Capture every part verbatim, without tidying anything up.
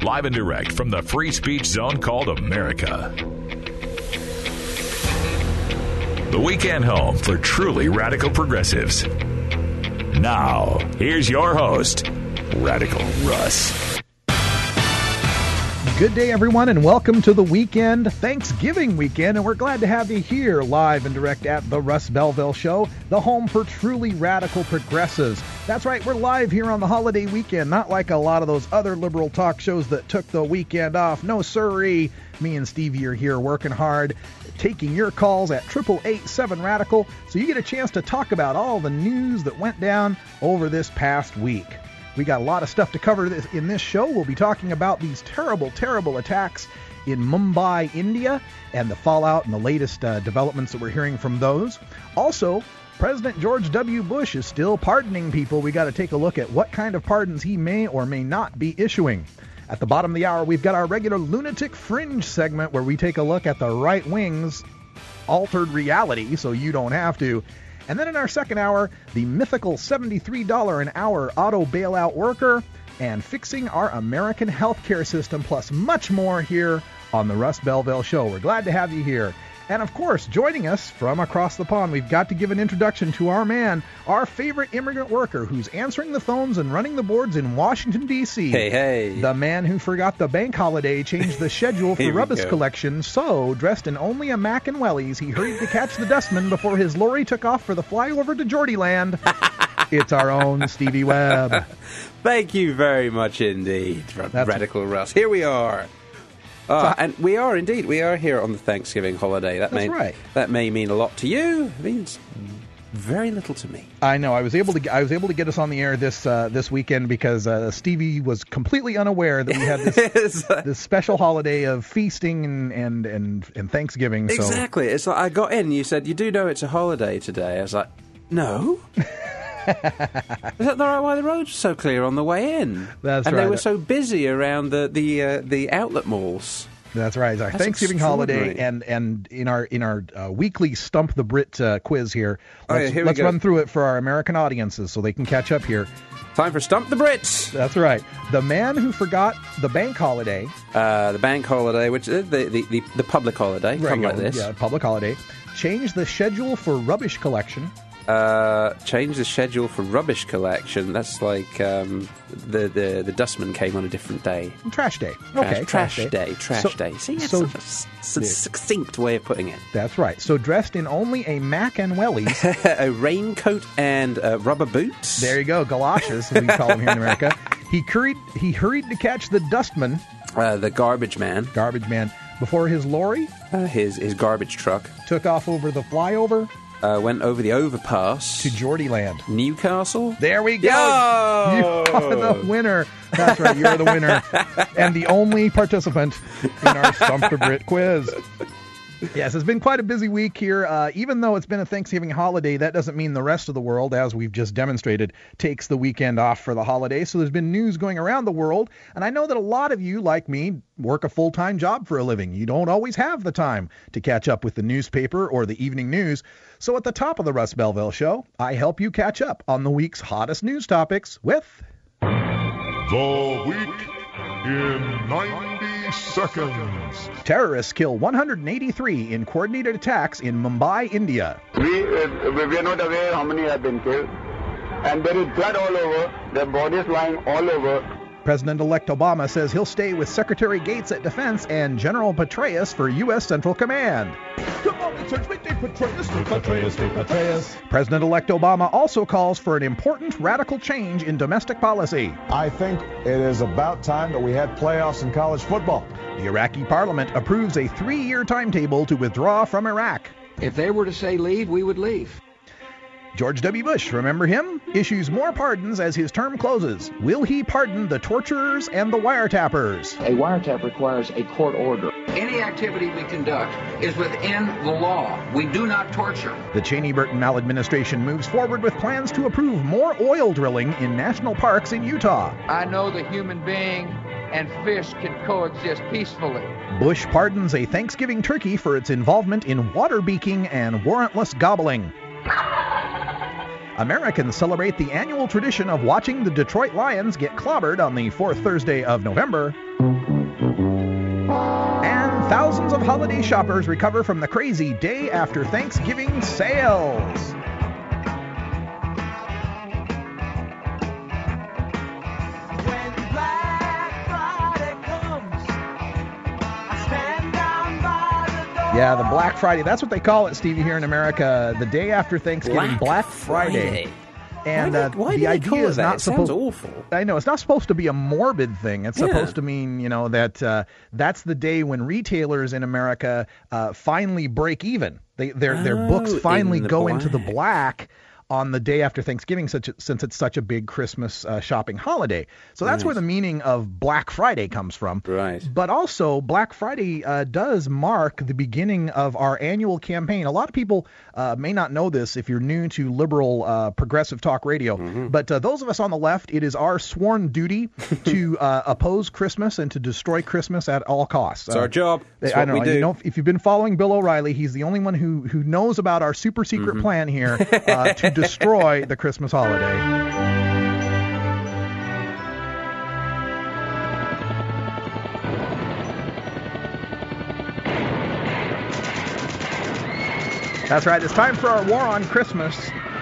live and direct from the free speech zone called America. The weekend home for truly radical progressives. Now, here's your host, Radical Russ. Good day, everyone, and welcome to the weekend, Thanksgiving weekend, and we're glad to have you here live and direct at the Russ Belville Show, the home for truly radical progressives. That's right, we're live here on the holiday weekend, not like a lot of those other liberal talk shows that took the weekend off. No sirree. Me and Stevie are here working hard, taking your calls at eight eight eight seven radical, so you get a chance to talk about all the news that went down over this past week. We got a lot of stuff to cover this, in this show. We'll be talking about these terrible, terrible attacks in Mumbai, India, and the fallout and the latest uh, developments that we're hearing from those. Also, President George W. Bush is still pardoning people. We got to take a look at what kind of pardons he may or may not be issuing. At the bottom of the hour, we've got our regular Lunatic Fringe segment where we take a look at the right wing's altered reality so you don't have to. And then in our second hour, the mythical seventy-three dollars an hour auto bailout worker and fixing our American healthcare system, plus much more here on the Russ Belville Show. We're glad to have you here. And of course, joining us from across the pond, we've got to give an introduction to our man, our favorite immigrant worker who's answering the phones and running the boards in Washington, D C Hey, hey. The man who forgot the bank holiday changed the schedule for rubbish collection, so, dressed in only a Mac and Wellies, he hurried to catch the dustman before his lorry took off for the flyover to Geordieland. It's our own Stevie Webb. Thank you very much indeed, That's Radical Russ. Here we are. Uh, and we are indeed. We are here on the Thanksgiving holiday. That That's may, right. That may mean a lot to you. It means very little to me. I know. I was able to. I was able to get us on the air this uh, this weekend because uh, Stevie was completely unaware that we had this, this special holiday of feasting and and and, and Thanksgiving. So. Exactly. It's like I got in. You said you do know it's a holiday today. I was like, no. Is that the right why the roads were so clear on the way in? That's and right. And they were so busy around the the uh, the outlet malls. That's right. It's our That's Thanksgiving holiday, and and in our in our uh, weekly Stump the Brit uh, quiz here, Oh, let's, yeah, here we let's go. run through it for our American audiences so they can catch up here. Time for Stump the Brits. That's right. The man who forgot the bank holiday, Uh, the bank holiday, which is the the, the, the public holiday, right, something like no, this. yeah, public holiday, changed the schedule for rubbish collection. Uh, change the schedule for rubbish collection. That's like um, the, the the dustman came on a different day. Trash day. Trash, Okay, trash, day. day. Trash So- day. See, that's so- such a s- s- succinct way of putting it. That's right. So dressed in only a Mac and Wellies. A raincoat and uh, rubber boots. There you go, galoshes, as we call them here in America. He hurried, he hurried to catch the dustman, Uh, the garbage man. garbage man, before his lorry Uh, his his garbage truck took off over the flyover uh, went over the overpass to Geordieland. Newcastle. There we go. Yo! You are the winner. That's right, you're the winner. And the only participant in our Stump the Brit quiz. Yes, it's been quite a busy week here. Uh, even though it's been a Thanksgiving holiday, that doesn't mean the rest of the world, as we've just demonstrated, takes the weekend off for the holiday. So there's been news going around the world. And I know that a lot of you, like me, work a full-time job for a living. You don't always have the time to catch up with the newspaper or the evening news. So at the top of the Russ Belville Show, I help you catch up on the week's hottest news topics with... The Week in ninety seconds. Terrorists kill one hundred eighty-three in coordinated attacks in Mumbai, India. We, uh, we are not aware how many have been killed. And there is blood all over, their bodies lying all over. President-elect Obama says he'll stay with Secretary Gates at Defense and General Petraeus for U S Central Command. Come on, it's Petraeus, Petraeus, Petraeus. President-elect Obama also calls for an important radical change in domestic policy. I think it is about time that we had playoffs in college football. The Iraqi parliament approves a three-year timetable to withdraw from Iraq. If they were to say leave, we would leave. George W. Bush, remember him? Issues more pardons as his term closes. Will he pardon the torturers and the wiretappers? A wiretap requires a court order. Any activity we conduct is within the law. We do not torture. The Cheney-Burton maladministration moves forward with plans to approve more oil drilling in national parks in Utah. I know the human being and fish can coexist peacefully. Bush pardons a Thanksgiving turkey for its involvement in water beaking and warrantless gobbling. Americans celebrate the annual tradition of watching the Detroit Lions get clobbered on the fourth Thursday of November. And thousands of holiday shoppers recover from the crazy day after Thanksgiving sales. Yeah, the Black Friday. That's what they call it, Stevie, here in America. The day after Thanksgiving, Black, Black Friday. Friday. And why uh, do, why the do idea call it is that? not It supposed. sounds awful. I know it's not supposed to be a morbid thing. It's Yeah. supposed to mean, you know, that uh, that's the day when retailers in America uh, finally break even. They their their Oh, books finally in the go into the black. black on the day after Thanksgiving, such since it's such a big Christmas uh, shopping holiday. So that's Right. where the meaning of Black Friday comes from. Right. But also, Black Friday uh, does mark the beginning of our annual campaign. A lot of people uh, may not know this if you're new to liberal uh, progressive talk radio. Mm-hmm. But uh, those of us on the left, it is our sworn duty to uh, oppose Christmas and to destroy Christmas at all costs. It's our job. It's I what know. we and do. You know, if you've been following Bill O'Reilly, he's the only one who who knows about our super secret Mm-hmm. plan here uh, to destroy the Christmas holiday. That's right. It's time for our war on Christmas.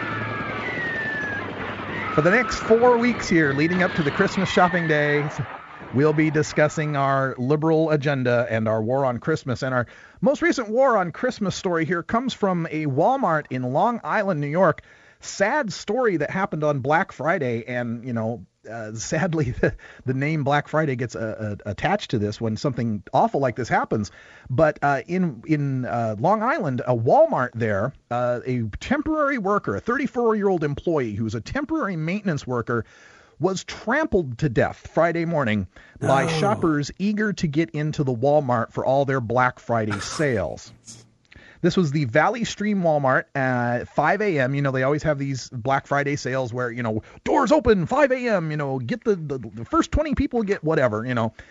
For the next four weeks here, leading up to the Christmas shopping day, we'll be discussing our liberal agenda and our war on Christmas. And our most recent war on Christmas story here comes from a Walmart in Long Island, New York. Sad story that happened on Black Friday. And, you know, uh, sadly, the, the name Black Friday gets uh, uh, attached to this when something awful like this happens. But uh, in in uh, Long Island, a Walmart there, uh, a temporary worker, a thirty-four-year-old employee who was a temporary maintenance worker, was trampled to death Friday morning by shoppers eager to get into the Walmart for all their Black Friday sales. This was the Valley Stream Walmart at five a.m. You know, they always have these Black Friday sales where, you know, doors open, five a.m., you know, get the, the, the first twenty people get whatever, you know.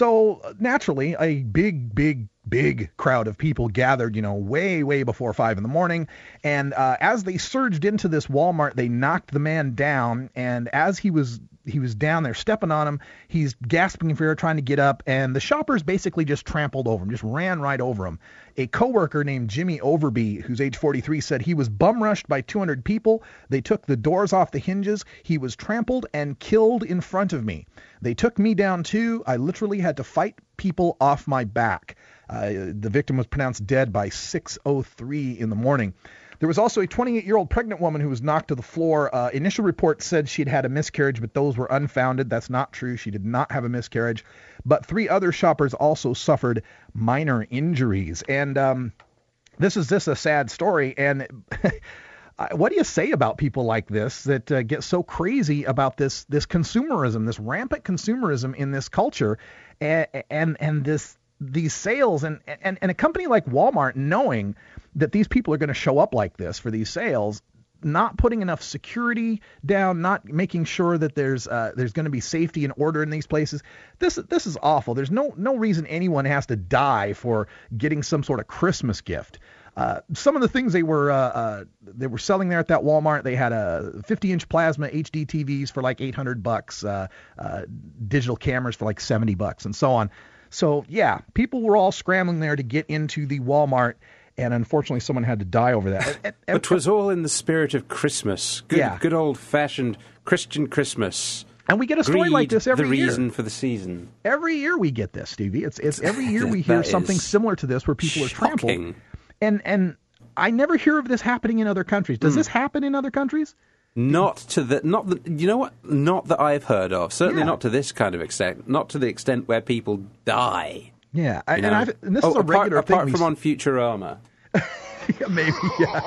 So naturally, a big, big, big crowd of people gathered, you know, way, way before five in the morning. And uh, as they surged into this Walmart, they knocked the man down. And as he was he was down there stepping on him, he's gasping for air, trying to get up. And the shoppers basically just trampled over him, just ran right over him. A coworker named Jimmy Overby, who's age forty-three, said he was bum rushed by two hundred people. They took the doors off the hinges. He was trampled and killed in front of me. They took me down too. I literally had to fight people off my back. Uh, the victim was pronounced dead by six oh three in the morning. There was also a twenty-eight-year-old pregnant woman who was knocked to the floor. Uh, initial reports said she'd had a miscarriage, but those were unfounded. That's not true. She did not have a miscarriage. But three other shoppers also suffered minor injuries. And um, this is just a sad story. And what do you say about people like this that uh, get so crazy about this this consumerism, this rampant consumerism in this culture, and and, and this these sales, and, and and a company like Walmart knowing that these people are going to show up like this for these sales, not putting enough security down, not making sure that there's uh, there's going to be safety and order in these places. This this is awful. There's no no reason anyone has to die for getting some sort of Christmas gift. Uh, some of the things they were uh, uh, they were selling there at that Walmart, they had a fifty-inch plasma H D T Vs for like eight hundred bucks, uh, uh, digital cameras for like seventy bucks, and so on. So yeah, people were all scrambling there to get into the Walmart, and unfortunately, someone had to die over that. And, and, But 'twas all in the spirit of Christmas. Good, Yeah. good old-fashioned Christian Christmas. and we get a story Greed, like this every the year. reason for the season. Every year we get this, Stevie. It's it's every year we hear That something is similar to this where people are trampled. Shocking. And and I never hear of this happening in other countries. Does this happen in other countries? Not to the, not the, you know what? Not that I've heard of. Certainly Yeah. not to this kind of extent. Not to the extent where people die. Yeah, I, you and know? I've and this oh, is a apart, regular apart thing. from we on Futurama. yeah, maybe, yeah.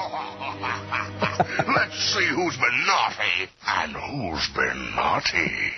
Let's see who's been naughty and who's been naughty.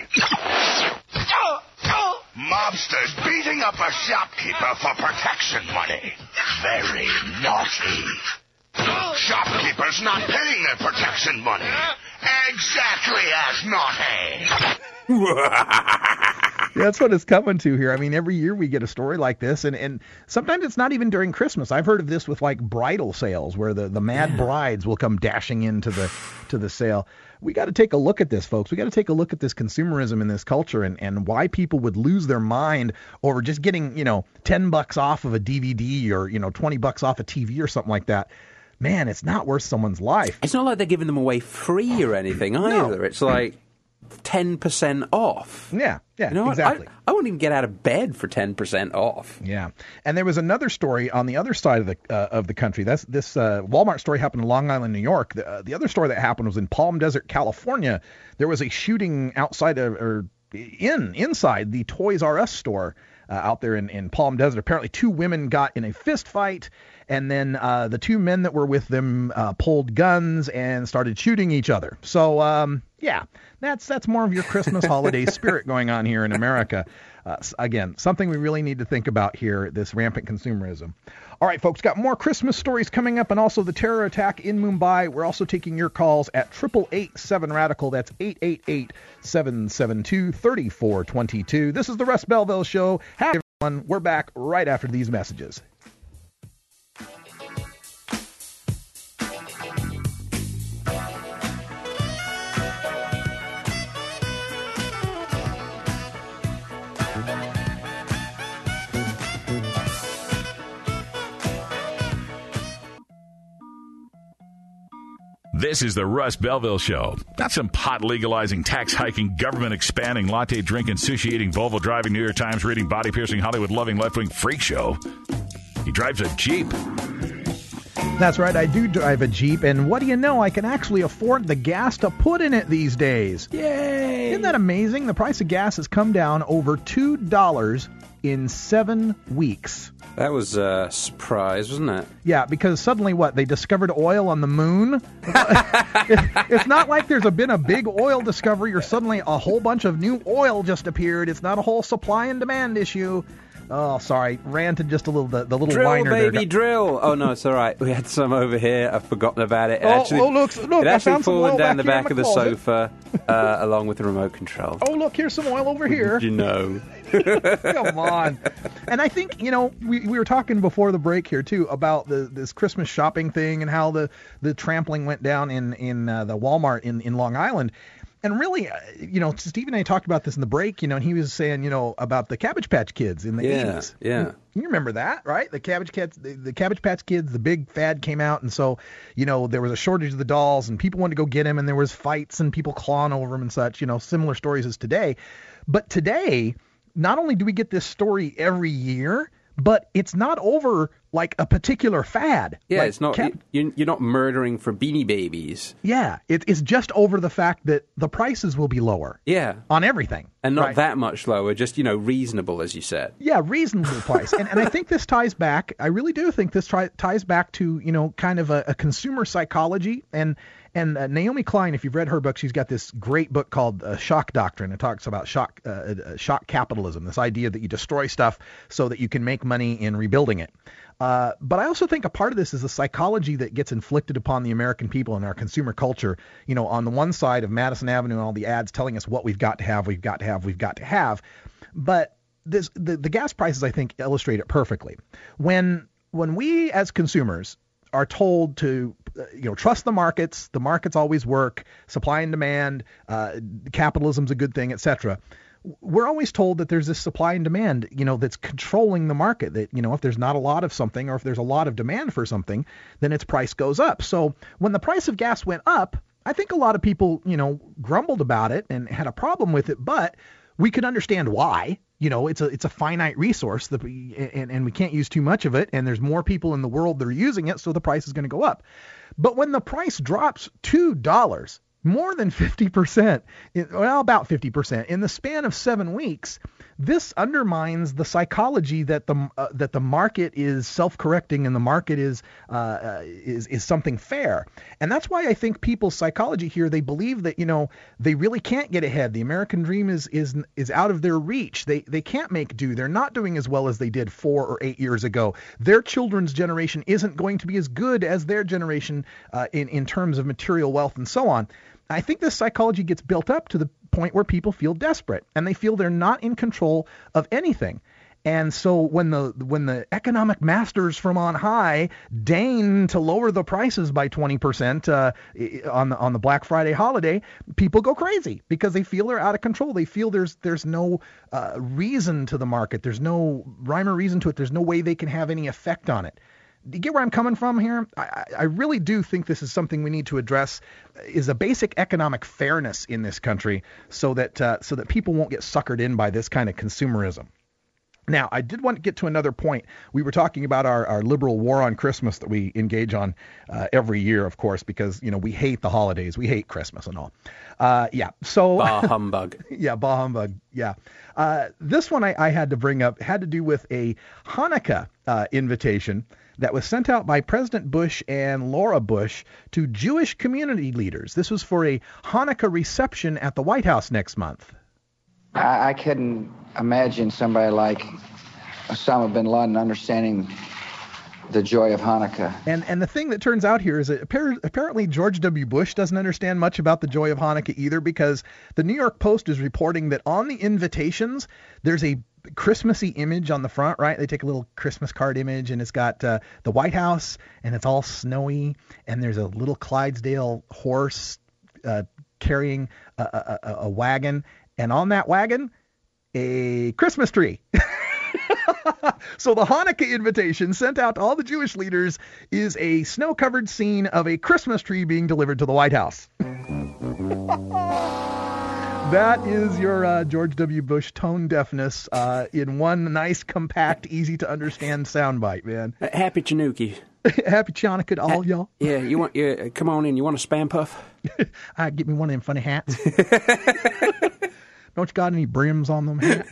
Mobsters beating up a shopkeeper for protection money. Very naughty. Shopkeepers not paying their protection money. Exactly as naughty. That's what it's coming to here. I mean, every year we get a story like this, and, and sometimes it's not even during Christmas. I've heard of this with like bridal sales, where the, the mad yeah. brides will come dashing into the to the sale. We got to take a look at this, folks. We got to take a look at this consumerism in this culture, and, and why people would lose their mind over just getting, you know, ten bucks off of a D V D or, you know, twenty bucks off a T V or something like that. Man, it's not worth someone's life. It's not like they're giving them away free or anything either. No. It's like ten percent off. Yeah, yeah, you know exactly. I, I wouldn't even get out of bed for ten percent off. Yeah, and there was another story on the other side of the uh, of the country. That's this uh, Walmart story happened in Long Island, New York. The, uh, the other story that happened was in Palm Desert, California. There was a shooting outside of, or in inside the Toys R Us store uh, out there in, in Palm Desert. Apparently, two women got in a fist fight. And then uh, the two men that were with them uh, pulled guns and started shooting each other. So, um, yeah, that's that's more of your Christmas holiday spirit going on here in America. Uh, again, something we really need to think about here, this rampant consumerism. All right, folks, got more Christmas stories coming up, and also the terror attack in Mumbai. We're also taking your calls at eight eight eight seven radical. That's eight eight eight, seven seven two, three four two two. This is the Russ Belville Show. Hi, everyone. We're back right after these messages. This is the Russ Belville Show. Not some pot legalizing, tax hiking, government expanding, latte drinking, sushi eating, Volvo driving, New York Times reading, body piercing, Hollywood loving, left wing freak show. He drives a Jeep. That's right, I do drive a Jeep, and what do you know? I can actually afford the gas to put in it these days. Yay! Isn't that amazing? The price of gas has come down over two dollars in seven weeks. That was a surprise, wasn't it? Yeah, because suddenly, what, they discovered oil on the moon? It's not like there's a, been a big oil discovery or suddenly a whole bunch of new oil just appeared. It's not a whole supply and demand issue. Oh, sorry, ranted just a little, the, the little drill, liner baby, there. drill. Oh, no, it's all right. We had some over here. I've forgotten about it. it oh, actually, oh, look, look, it I actually found some fallen oil down back the here in back of my the closet. sofa, uh, along with the remote control. Oh, look, here's some oil over here. You know. Come on. And I think, you know, we, we were talking before the break here, too, about the this Christmas shopping thing and how the, the trampling went down in, in uh, the Walmart in, in Long Island. And really, uh, you know, Steve and I talked about this in the break, you know, and he was saying, you know, about the Cabbage Patch Kids in the yeah, eighties. Yeah, You remember that, right? The Cabbage Cats, the, the Cabbage Patch Kids, the big fad came out, and so, you know, there was a shortage of the dolls, and people wanted to go get them, and there was fights and people clawing over them and such, you know, similar stories as today. But today, not only do we get this story every year, but it's not over like a particular fad. Yeah, like it's not. Cap- you're, you're not murdering for Beanie Babies. Yeah, it, it's just over the fact that the prices will be lower. Yeah, on everything, and not right? that much lower. Just, you know, reasonable, as you said. Yeah, reasonable price. and and I think this ties back. I really do think this tri- ties back to, you know, kind of a, a consumer psychology. And and uh, Naomi Klein, if you've read her book, she's got this great book called uh, Shock Doctrine. It talks about shock uh, uh, shock capitalism, this idea that you destroy stuff so that you can make money in rebuilding it. Uh, but I also think a part of this is the psychology that gets inflicted upon the American people and our consumer culture. You know, on the one side of Madison Avenue and all the ads telling us what we've got to have, we've got to have, we've got to have. But this, the, the gas prices, I think, illustrate it perfectly. When when we as consumers are told to, uh, you know, trust the markets, the markets always work, supply and demand, uh, capitalism's a good thing, et cetera. We're always told that there's this supply and demand, you know, that's controlling the market, that, you know, if there's not a lot of something or if there's a lot of demand for something, then its price goes up. So when the price of gas went up, I think a lot of people, you know, grumbled about it and had a problem with it, but we could understand why. You know, it's a it's a finite resource that we, and, and we can't use too much of it. And there's more people in the world that are using it, so the price is going to go up. But when the price drops two dollars, more than fifty percent, well, about fifty percent in the span of seven weeks, this undermines the psychology that the uh, that the market is self-correcting and the market is uh, uh, is is something fair. And that's why I think people's psychology here, they believe that, you know, they really can't get ahead. The American dream is is is out of their reach. They they can't make do. They're not doing as well as they did four or eight years ago. Their children's generation isn't going to be as good as their generation uh, in in terms of material wealth and so on. I think this psychology gets built up to the point where people feel desperate and they feel they're not in control of anything. And so when the when the economic masters from on high deign to lower the prices by twenty percent uh, on the on the Black Friday holiday, people go crazy because they feel they're out of control. They feel there's there's no uh, reason to the market. There's no rhyme or reason to it. There's no way they can have any effect on it. Do you get where I'm coming from here? I, I really do think this is something we need to address, is a basic economic fairness in this country so that uh, so that people won't get suckered in by this kind of consumerism. Now, I did want to get to another point. We were talking about our, our liberal war on Christmas that we engage on uh, every year, of course, because, you know, we hate the holidays. We hate Christmas and all. Uh, yeah. So bah humbug. yeah, bah humbug. Yeah. Uh, this one I, I had to bring up had to do with a Hanukkah uh, invitation that was sent out by President Bush and Laura Bush to Jewish community leaders. This was for a Hanukkah reception at the White House next month. I, I couldn't imagine somebody like Osama bin Laden understanding the joy of Hanukkah. And and the thing that turns out here is that apparently George W. Bush doesn't understand much about the joy of Hanukkah either, because the New York Post is reporting that on the invitations, there's a Christmassy image on the front, right? They take a little Christmas card image, and it's got uh, the White House, and it's all snowy, and there's a little Clydesdale horse uh, carrying a, a, a, a wagon, and on that wagon, a Christmas tree. So the Hanukkah invitation sent out to all the Jewish leaders is a snow-covered scene of a Christmas tree being delivered to the White House. That is your uh, George W. Bush tone deafness uh, in one nice, compact, easy-to-understand soundbite, man. Uh, happy Chanukah. Happy Chanukah to all uh, y'all. Yeah, you want? Yeah, come on in. You want a Spam Puff? uh, get me one of them funny hats. Don't you got any brims on them hats?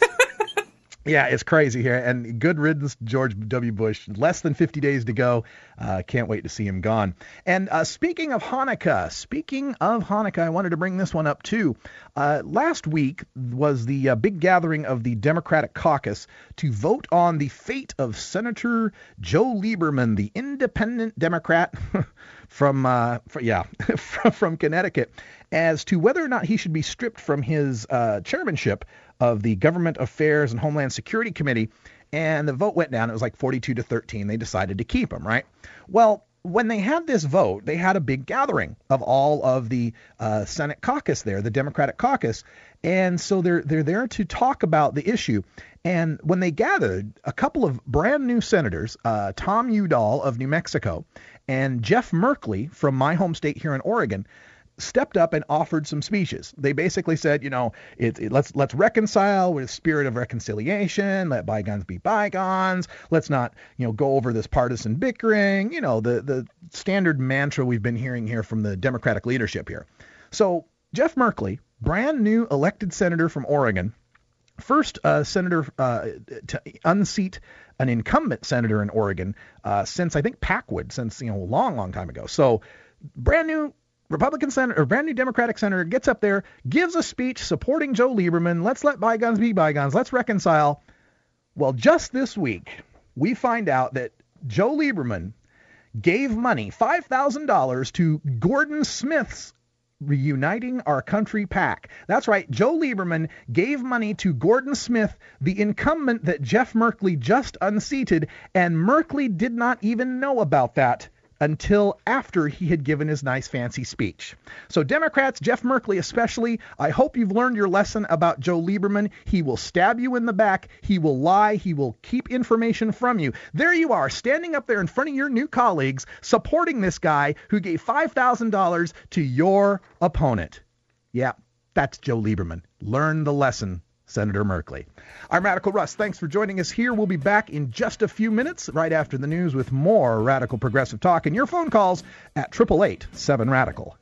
Yeah, it's crazy here. And good riddance, George W. Bush. Less than fifty days to go. Uh, can't wait to see him gone. And uh, speaking of Hanukkah, speaking of Hanukkah, I wanted to bring this one up too. Uh, last week was the uh, big gathering of the Democratic caucus to vote on the fate of Senator Joe Lieberman, the independent Democrat from, uh, for, yeah, from Connecticut, as to whether or not he should be stripped from his uh, chairmanship of the Government Affairs and Homeland Security Committee. And the vote went down. It was like forty-two to thirteen. They decided to keep him, right? Well, when they had this vote, they had a big gathering of all of the uh, Senate caucus there, the Democratic caucus. And so they're they're there to talk about the issue. And when they gathered, a couple of brand new senators, uh, Tom Udall of New Mexico and Jeff Merkley from my home state here in Oregon, stepped up and offered some speeches. They basically said, you know, it, it, let's let's reconcile with a spirit of reconciliation. Let bygones be bygones. Let's not, you know, go over this partisan bickering. You know, the the standard mantra we've been hearing here from the Democratic leadership here. So Jeff Merkley, brand new elected senator from Oregon, first uh, senator uh, to unseat an incumbent senator in Oregon uh, since I think Packwood, since you know a long, long time ago. So brand new Republican senator, or brand new Democratic senator, gets up there, gives a speech supporting Joe Lieberman. Let's let bygones be bygones. Let's reconcile. Well, just this week, we find out that Joe Lieberman gave money, five thousand dollars, to Gordon Smith's Reuniting Our Country PAC. That's right. Joe Lieberman gave money to Gordon Smith, the incumbent that Jeff Merkley just unseated, and Merkley did not even know about that until after he had given his nice fancy speech. So Democrats, Jeff Merkley especially, I hope you've learned your lesson about Joe Lieberman. He will stab you in the back. He will lie. He will keep information from you. There you are, standing up there in front of your new colleagues, supporting this guy who gave five thousand dollars to your opponent. Yeah, that's Joe Lieberman. Learn the lesson, Senator Merkley. I'm Radical Russ. Thanks for joining us here. We'll be back in just a few minutes, right after the news, with more Radical Progressive Talk and your phone calls at eight eight eight, seven Radical.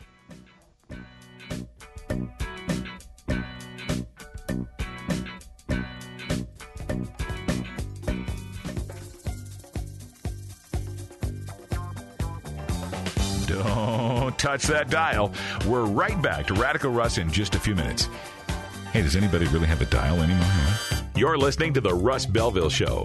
Don't touch that dial. We're right back to Radical Russ in just a few minutes. Hey, does anybody really have a dial anymore? Huh? You're listening to The Russ Belville Show.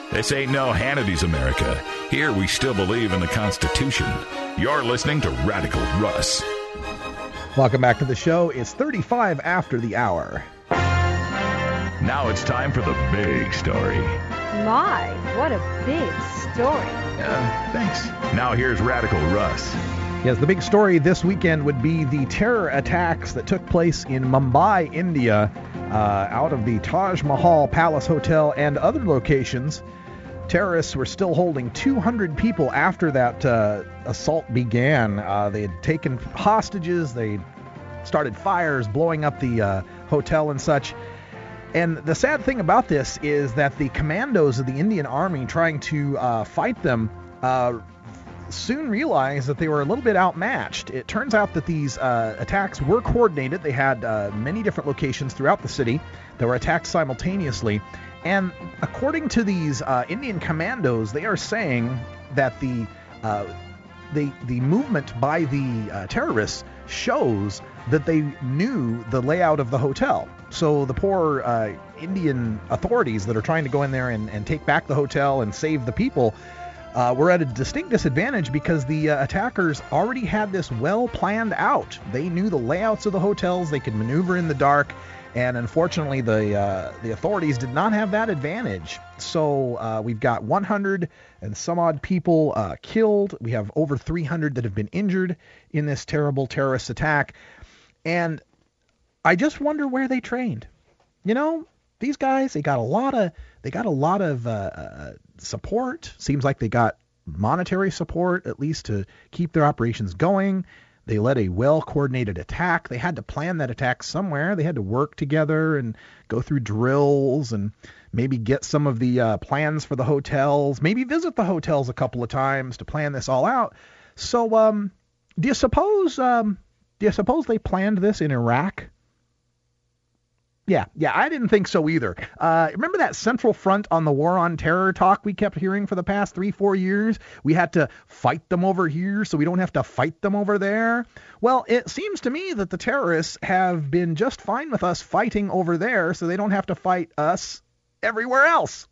This ain't no Hannity's America. Here we still believe in the Constitution. You're listening to Radical Russ. Welcome back to the show. It's thirty-five after the hour. Now it's time for the big story. My, what a big story. Uh, thanks. Now here's Radical Russ. Yes, the big story this weekend would be the terror attacks that took place in Mumbai, India, uh, out of the Taj Mahal Palace Hotel and other locations. Terrorists were still holding two hundred people after that uh, assault began. Uh, they had taken hostages. They started fires, blowing up the uh, hotel and such. And the sad thing about this is that the commandos of the Indian Army trying to uh, fight them uh, soon realized that they were a little bit outmatched. It turns out that these uh, attacks were coordinated. They had uh, many different locations throughout the city that were attacked simultaneously. And according to these uh, Indian commandos, they are saying that the uh, the the movement by the uh, terrorists shows that they knew the layout of the hotel. So the poor uh, Indian authorities that are trying to go in there and, and take back the hotel and save the people uh, were at a distinct disadvantage because the uh, attackers already had this well planned out. They knew the layouts of the hotels. They could maneuver in the dark. And unfortunately, the uh, the authorities did not have that advantage. So uh, we've got one hundred and some odd people uh, killed. We have over three hundred that have been injured in this terrible terrorist attack. And I just wonder where they trained. You know, these guys, they got a lot of they got a lot of uh, uh, support. Seems like they got monetary support, at least to keep their operations going. They led a well-coordinated attack. They had to plan that attack somewhere. They had to work together and go through drills and maybe get some of the uh, plans for the hotels, maybe visit the hotels a couple of times to plan this all out. So um, do you suppose um, do you suppose they planned this in Iraq? Yeah, yeah, I didn't think so either. Uh, remember that Central Front on the War on Terror talk we kept hearing for the past three, four years? We had to fight them over here so we don't have to fight them over there. Well, it seems to me that the terrorists have been just fine with us fighting over there so they don't have to fight us everywhere else,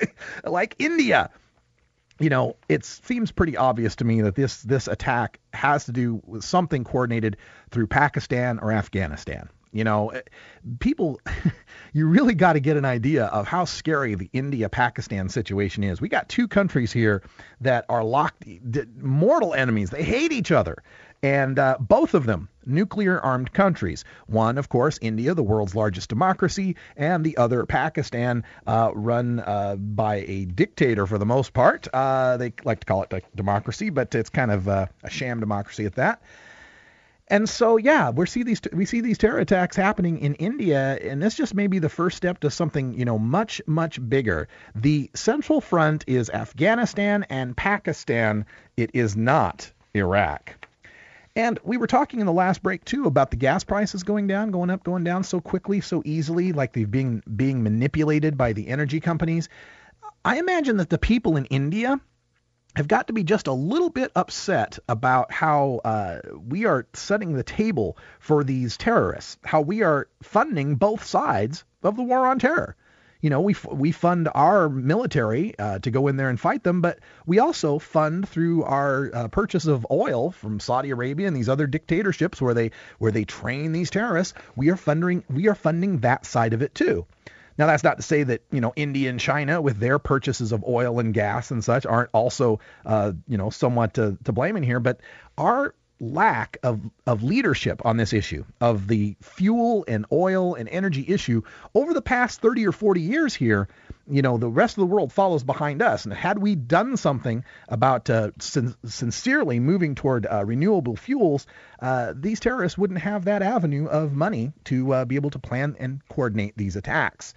like India. You know, it seems pretty obvious to me that this this attack has to do with something coordinated through Pakistan or Afghanistan. You know, people, you really got to get an idea of how scary the India-Pakistan situation is. We got two countries here that are locked, mortal enemies. They hate each other. And uh, both of them, nuclear-armed countries. One, of course, India, the world's largest democracy, and the other, Pakistan, uh, run uh, by a dictator for the most part. Uh, they like to call it a democracy, but it's kind of uh, a sham democracy at that. And so, yeah, we see these we see these terror attacks happening in India, and this just may be the first step to something, you know, much, much bigger. The Central Front is Afghanistan and Pakistan. It is not Iraq. And we were talking in the last break, too, about the gas prices going down, going up, going down so quickly, so easily, like they've been being manipulated by the energy companies. I imagine that the people in India have got to be just a little bit upset about how uh, we are setting the table for these terrorists, how we are funding both sides of the war on terror. You know, we we fund our military uh, to go in there and fight them, but we also fund through our uh, purchase of oil from Saudi Arabia and these other dictatorships where they where they train these terrorists. We are funding we are funding that side of it too. Now, that's not to say that, you know, India and China with their purchases of oil and gas and such aren't also, uh, you know, somewhat to, to blame in here. But our lack of, of leadership on this issue of the fuel and oil and energy issue over the past thirty or forty years here, you know, the rest of the world follows behind us. And had we done something about uh, sin- sincerely moving toward uh, renewable fuels, uh, these terrorists wouldn't have that avenue of money to uh, be able to plan and coordinate these attacks.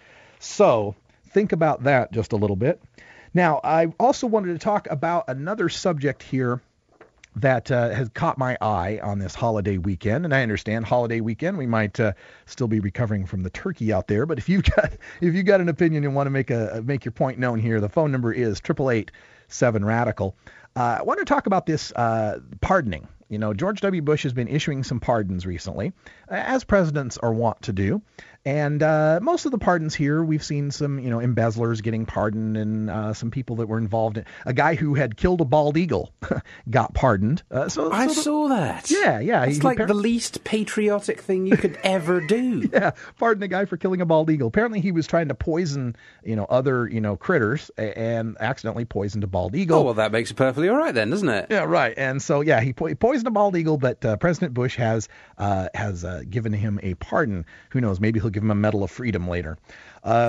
So think about that just a little bit. Now, I also wanted to talk about another subject here that uh, has caught my eye on this holiday weekend. And I understand holiday weekend, we might uh, still be recovering from the turkey out there. But if you've got if you got an opinion and want to make a make your point known here, the phone number is eight eight eight seven radical. Uh, I want to talk about this uh, pardoning You know, George W. Bush has been issuing some pardons recently, as presidents are wont to do. And uh, most of the pardons here, we've seen some, you know, embezzlers getting pardoned and uh, some people that were involved in a guy who had killed a bald eagle got pardoned. Uh, so I so the, saw that. Yeah, yeah. It's like the least patriotic thing you could ever do. Yeah, pardon a guy for killing a bald eagle. Apparently he was trying to poison, you know, other, you know, critters and accidentally poisoned a bald eagle. Oh, well, that makes it perfectly all right then, doesn't it? Yeah, right. And so, yeah, he, po- he poisoned a bald eagle, but uh, President Bush has uh, has uh, given him a pardon. Who knows? Maybe he'll give him a Medal of Freedom later. Uh,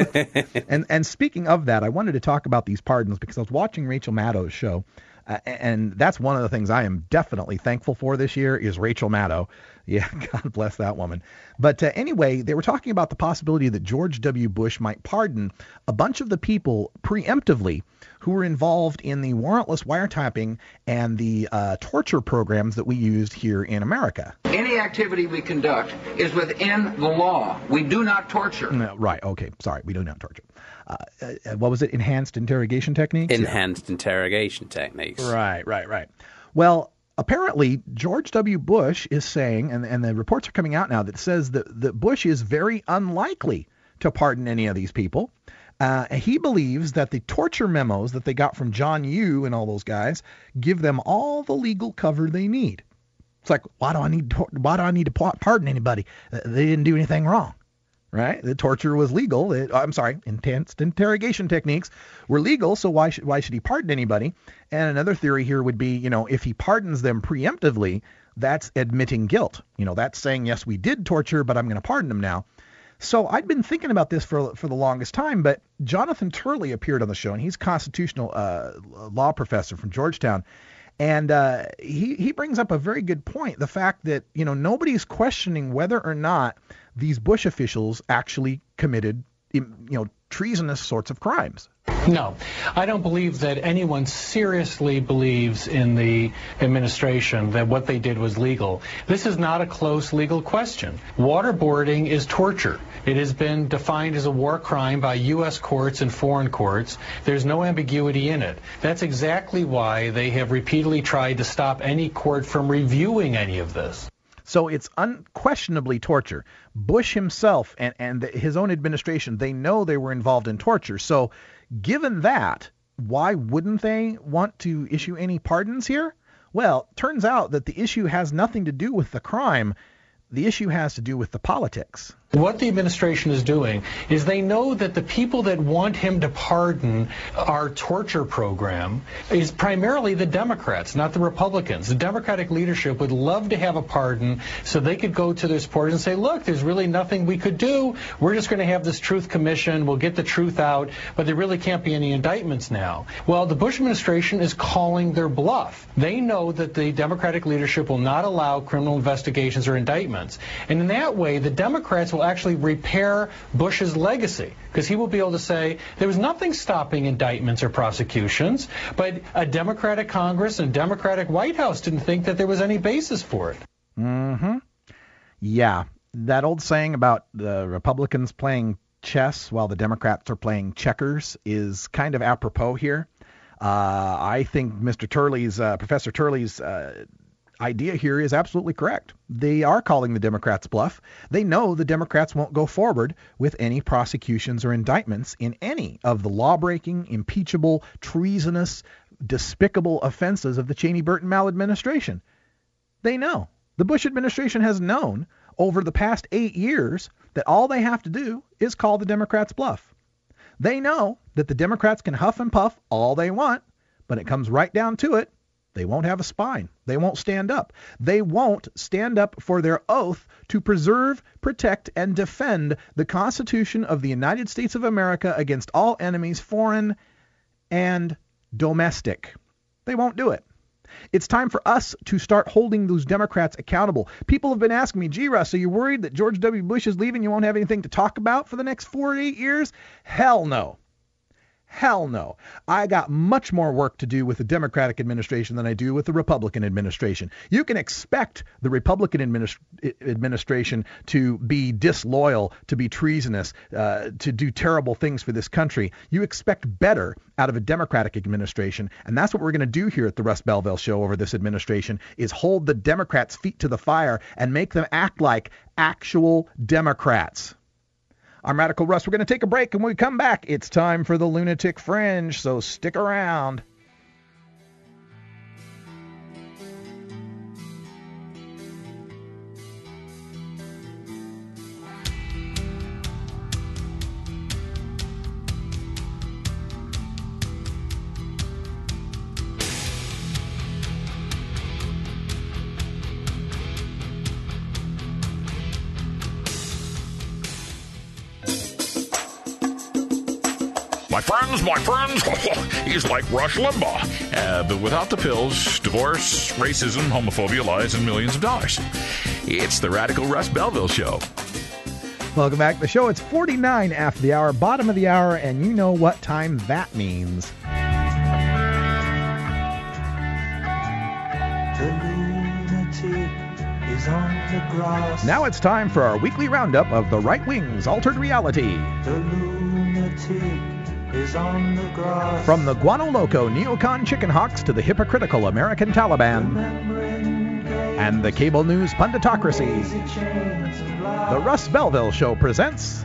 and and speaking of that, I wanted to talk about these pardons because I was watching Rachel Maddow's show, uh, and that's one of the things I am definitely thankful for this year is Rachel Maddow. Yeah, God bless that woman. But uh, anyway, they were talking about the possibility that George W. Bush might pardon a bunch of the people preemptively who were involved in the warrantless wiretapping and the uh, torture programs that we used here in America. Any activity we conduct is within the law. We do not torture. No, right. Okay. Sorry. We do not torture. Uh, uh, what was it? Enhanced interrogation techniques? Enhanced yeah. interrogation techniques. Right, right, right. Well, apparently, George W. Bush is saying, and, and the reports are coming out now that says that, that Bush is very unlikely to pardon any of these people. Uh, he believes that the torture memos that they got from John Yoo and all those guys give them all the legal cover they need. It's like, why do I need to, why do I need to pardon anybody? Uh, they didn't do anything wrong, right? The torture was legal. It, I'm sorry, intense interrogation techniques were legal, so why should why should he pardon anybody? And another theory here would be, you know, if he pardons them preemptively, that's admitting guilt. You know, that's saying, yes, we did torture, but I'm going to pardon them now. So I'd been thinking about this for for the longest time, but Jonathan Turley appeared on the show, and he's a constitutional uh, law professor from Georgetown, and uh, he he brings up a very good point: the fact that you know nobody's questioning whether or not these Bush officials actually committed you know treasonous sorts of crimes. No, I don't believe that anyone seriously believes in the administration that what they did was legal. This is not a close legal question. Waterboarding is torture. It has been defined as a war crime by U S courts and foreign courts. There's no ambiguity in it. That's exactly why they have repeatedly tried to stop any court from reviewing any of this. So it's unquestionably torture. Bush himself and, and his own administration, they know they were involved in torture. So given that, why wouldn't they want to issue any pardons here? Well, turns out that the issue has nothing to do with the crime. The issue has to do with the politics. What the administration is doing is they know that the people that want him to pardon our torture program is primarily the Democrats, not the Republicans. The Democratic leadership would love to have a pardon so they could go to their supporters and say, look, there's really nothing we could do. We're just going to have this truth commission. We'll get the truth out, but there really can't be any indictments now. Well, the Bush administration is calling their bluff. They know that the Democratic leadership will not allow criminal investigations or indictments. And in that way, the Democrats will actually repair Bush's legacy, because he will be able to say there was nothing stopping indictments or prosecutions, but a Democratic Congress and a Democratic White House didn't think that there was any basis for it. Mm-hmm. Yeah, that old saying about the Republicans playing chess while the Democrats are playing checkers is kind of apropos here. Uh, I think Mister Turley's, uh, Professor Turley's uh, idea here is absolutely correct. They are calling the Democrats bluff. They know the Democrats won't go forward with any prosecutions or indictments in any of the law-breaking, impeachable, treasonous, despicable offenses of the Cheney-Burton maladministration. They know. The Bush administration has known over the past eight years that all they have to do is call the Democrats bluff. They know that the Democrats can huff and puff all they want, but it comes right down to it. They won't have a spine. They won't stand up. They won't stand up for their oath to preserve, protect, and defend the Constitution of the United States of America against all enemies, foreign and domestic. They won't do it. It's time for us to start holding those Democrats accountable. People have been asking me, gee, Russ, are you worried that George W. Bush is leaving? You won't have anything to talk about for the next four to eight years? Hell no. Hell no. I got much more work to do with the Democratic administration than I do with the Republican administration. You can expect the Republican administ- administration to be disloyal, to be treasonous, uh, to do terrible things for this country. You expect better out of a Democratic administration, and that's what we're going to do here at the Russ Belville Show over this administration, is hold the Democrats' feet to the fire and make them act like actual Democrats. I'm Radical Russ. We're going to take a break, and when we come back, it's time for the Lunatic Fringe, so stick around. My friends, my friends, he's like Rush Limbaugh, uh, but without the pills, divorce, racism, homophobia, lies, and millions of dollars. It's the Radical Russ Belville Show. Welcome back to the show. It's forty-nine after the hour, bottom of the hour, and you know what time that means. The lunatic is on the grass. Now it's time for our weekly roundup of the right wing's altered reality. The lunatic is on the grass. From the Guano Loco neocon chicken hawks to the hypocritical American Taliban and the cable news punditocracy, the Russ Belville Show presents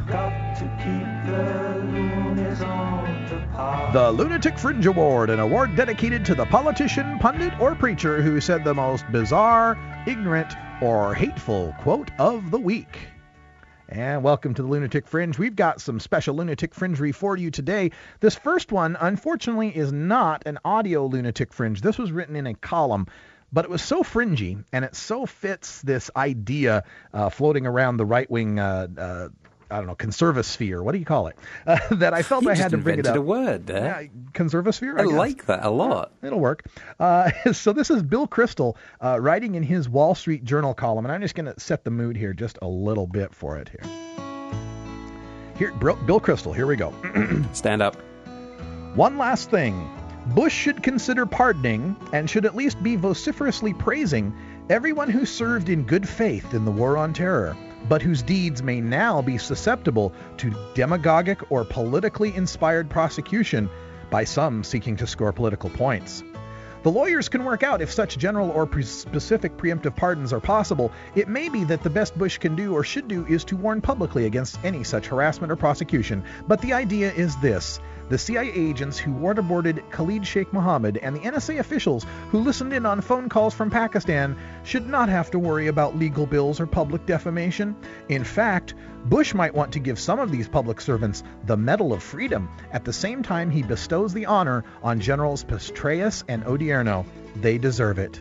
the Lunatic Fringe Award, an award dedicated to the politician, pundit, or preacher who said the most bizarre, ignorant, or hateful quote of the week. And welcome to the Lunatic Fringe. We've got some special Lunatic Fringery for you today. This first one, unfortunately, is not an audio Lunatic Fringe. This was written in a column, but it was so fringy, and it so fits this idea uh, floating around the right-wing, uh, uh, I don't know, conservasphere. What do you call it? Uh, that I felt you I had to bring it up. You just invented a word there. Yeah, conservasphere? I, I like that a lot. Yeah, it'll work. Uh, so this is Bill Kristol uh, writing in his Wall Street Journal column, and I'm just going to set the mood here just a little bit for it here. Here, Bill Kristol, here we go. Stand up. One last thing. Bush should consider pardoning and should at least be vociferously praising everyone who served in good faith in the war on terror, but whose deeds may now be susceptible to demagogic or politically inspired prosecution by some seeking to score political points. The lawyers can work out if such general or pre- specific preemptive pardons are possible. It may be that the best Bush can do or should do is to warn publicly against any such harassment or prosecution. But the idea is this. The C I A agents who waterboarded Khalid Sheikh Mohammed and the N S A officials who listened in on phone calls from Pakistan should not have to worry about legal bills or public defamation. In fact, Bush might want to give some of these public servants the Medal of Freedom at the same time he bestows the honor on Generals Petraeus and Odierno. They deserve it.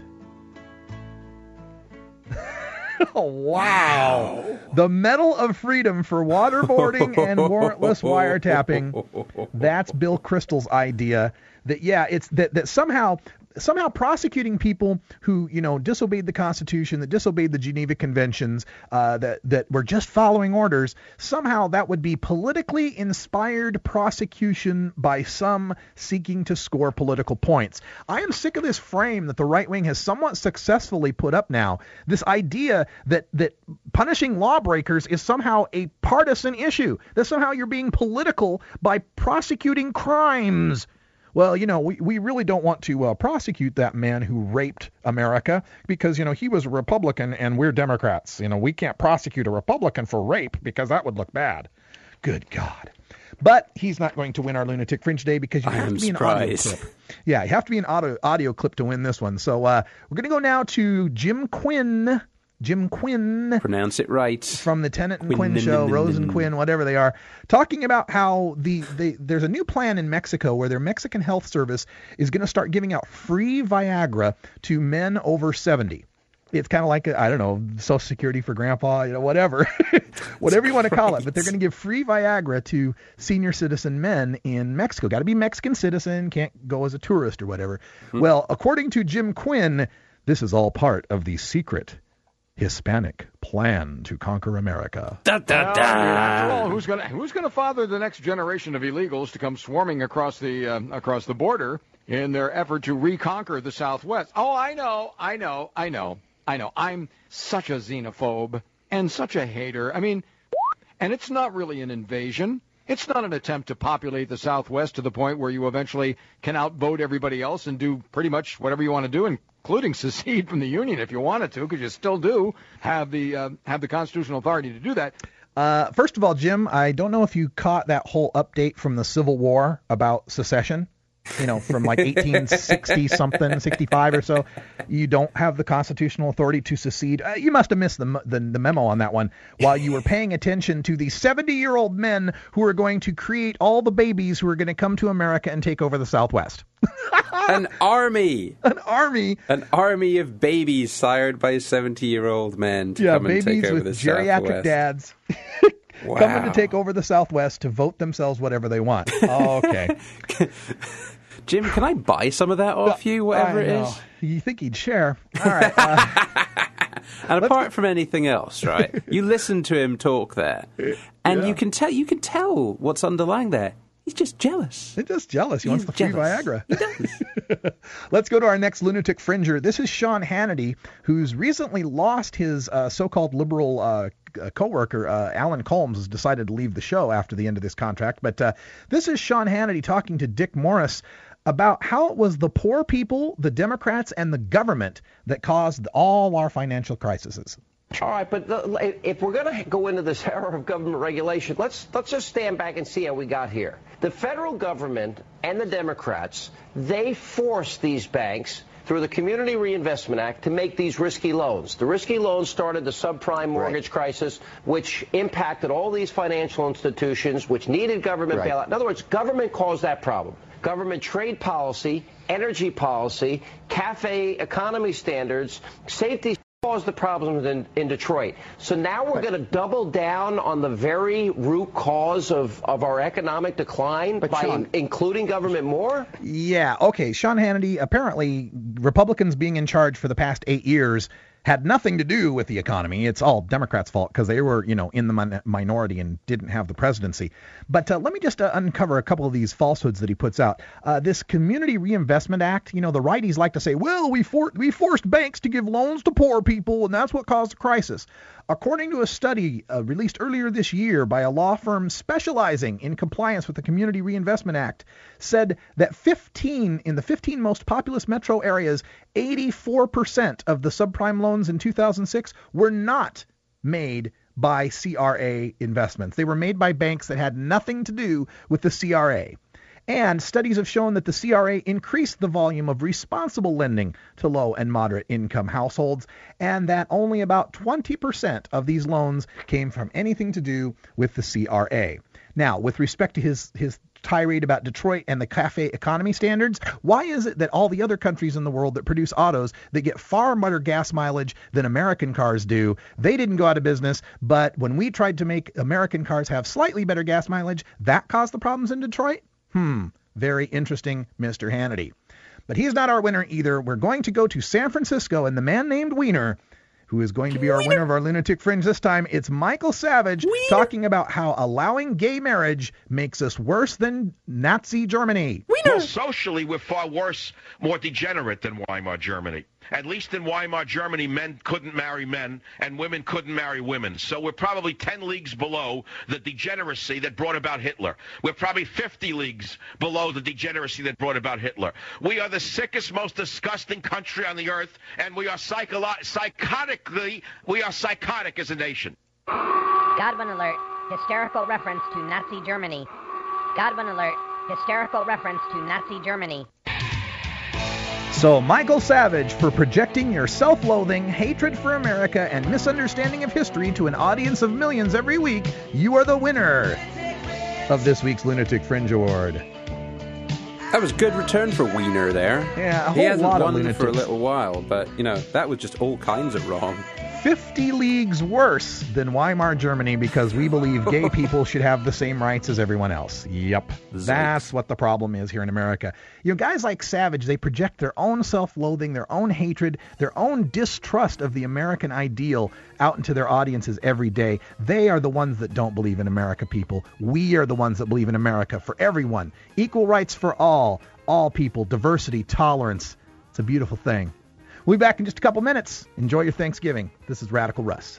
Oh, wow. The Medal of Freedom for waterboarding and warrantless wiretapping. That's Bill Kristol's idea. That, yeah, it's that, that somehow... Somehow prosecuting people who, you know, disobeyed the Constitution, that disobeyed the Geneva Conventions, uh, that, that were just following orders, somehow that would be politically inspired prosecution by some seeking to score political points. I am sick of this frame that the right wing has somewhat successfully put up now. This idea that, that punishing lawbreakers is somehow a partisan issue, that somehow you're being political by prosecuting crimes. Well, you know, we, we really don't want to uh, prosecute that man who raped America because, you know, he was a Republican and we're Democrats. You know, we can't prosecute a Republican for rape because that would look bad. Good God. But he's not going to win our Lunatic Fringe Day because you have to be an audio clip. Yeah, you have to be an audio, audio clip to win this one. So uh, we're going to go now to Jim Quinn. Jim Quinn. Pronounce it right. From the Tennant and Quinn, Quinn show, Rose and Quinn, whatever they are, talking about how the, the there's a new plan in Mexico where their Mexican health service is going to start giving out free Viagra to men over seventy. It's kind of like, a, I don't know, Social Security for grandpa, you know, whatever, whatever you want to call it. But they're going to give free Viagra to senior citizen men in Mexico. Got to be Mexican citizen, can't go as a tourist or whatever. Mm-hmm. Well, according to Jim Quinn, this is all part of the secret Hispanic plan to conquer America. Da, da, well, da. After all, who's going to who's going to father the next generation of illegals to come swarming across the uh, across the border in their effort to reconquer the Southwest? Oh, I know, I know, I know, I know. I'm such a xenophobe and such a hater. I mean, and it's not really an invasion. It's not an attempt to populate the Southwest to the point where you eventually can outvote everybody else and do pretty much whatever you want to do, including secede from the Union if you wanted to, because you still do have the uh, have the constitutional authority to do that. Uh, first of all, Jim, I don't know if you caught that whole update from the Civil War about secession. You know, from like eighteen sixty something, sixty-five or so, you don't have the constitutional authority to secede. Uh, you must have missed the, the the memo on that one while you were paying attention to the seventy-year-old men who are going to create all the babies who are going to come to America and take over the Southwest. An army. An army. An army of babies sired by seventy-year-old men to yeah, come and take over the Southwest. Yeah, babies with geriatric dads. Wow. Coming to take over the Southwest to vote themselves whatever they want. Oh, okay. Jim, can I buy some of that off you, whatever it is? You think he'd share? All right. Uh, and apart from anything else, right? You listen to him talk there, and yeah. you can tell you can tell what's underlying there. He's just jealous. He's just jealous. He He's wants the free jealous. Viagra. He does. Let's go to our next lunatic fringer. This is Sean Hannity, who's recently lost his uh, so-called liberal uh, co-worker. Uh, Alan Colmes has decided to leave the show after the end of this contract. But uh, this is Sean Hannity talking to Dick Morris about how it was the poor people, the Democrats, and the government that caused all our financial crises. All right, but the, if we're going to go into this era of government regulation, let's let's just stand back and see how we got here. The federal government and the Democrats, they forced these banks through the Community Reinvestment Act to make these risky loans. The risky loans started the subprime mortgage right. crisis, which impacted all these financial institutions, which needed government right. bailout. In other words, government caused that problem. Government trade policy, energy policy, cafe economy standards, safety caused the problems in, in Detroit. So now we're going to double down on the very root cause of, of our economic decline but by Sean, in, including government more? Yeah, okay. Sean Hannity, apparently Republicans being in charge for the past eight years had nothing to do with the economy. It's all Democrats' fault because they were, you know, in the min- minority and didn't have the presidency. But uh, let me just uh, uncover a couple of these falsehoods that he puts out. Uh, this Community Reinvestment Act, you know, the righties like to say, well, we for- we forced banks to give loans to poor people, and that's what caused the crisis. According to a study uh, released earlier this year by a law firm specializing in compliance with the Community Reinvestment Act, said that fifteen in the fifteen most populous metro areas, eighty-four percent of the subprime loans in two thousand six were not made by C R A investments. They were made by banks that had nothing to do with the C R A. And studies have shown that the C R A increased the volume of responsible lending to low and moderate income households, and that only about twenty percent of these loans came from anything to do with the C R A. Now, with respect to his, his tirade about Detroit and the cafe economy standards, why is it that all the other countries in the world that produce autos that get far better gas mileage than American cars do, they didn't go out of business, but when we tried to make American cars have slightly better gas mileage, that caused the problems in Detroit? Hmm, very interesting, Mister Hannity. But he's not our winner either. We're going to go to San Francisco, and the man named Wiener, who is going to be our Wiener. winner of our Lunatic Fringe this time, it's Michael Savage Wiener. talking about how allowing gay marriage makes us worse than Nazi Germany. Wiener. Well, socially, we're far worse, more degenerate than Weimar Germany. At least in Weimar Germany, men couldn't marry men and women couldn't marry women. So we're probably ten leagues below the degeneracy that brought about Hitler. We're probably fifty leagues below the degeneracy that brought about Hitler. We are the sickest, most disgusting country on the earth, and we are psycholo- psychotically, we are psychotic as a nation. Godwin alert, hysterical reference to Nazi Germany. Godwin alert, hysterical reference to Nazi Germany. So, Michael Savage, for projecting your self-loathing, hatred for America, and misunderstanding of history to an audience of millions every week, you are the winner of this week's Lunatic Fringe Award. That was a good return for Wiener there. Yeah, a whole he hasn't lot won of lunatics for a little while, but, you know, that was just all kinds of wrong. fifty leagues worse than Weimar Germany because we believe gay people should have the same rights as everyone else. Yep. That's what the problem is here in America. You know, guys like Savage, they project their own self-loathing, their own hatred, their own distrust of the American ideal out into their audiences every day. They are the ones that don't believe in America, people. We are the ones that believe in America for everyone. Equal rights for all, all people, diversity, tolerance. It's a beautiful thing. We'll be back in just a couple minutes. Enjoy your Thanksgiving. This is Radical Russ.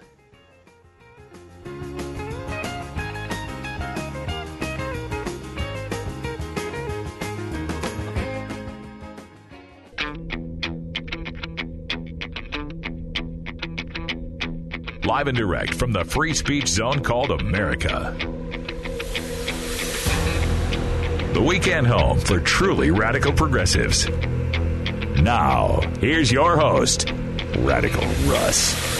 Live and direct from the free speech zone called America. The weekend home for truly radical progressives. Now, here's your host, Radical Russ.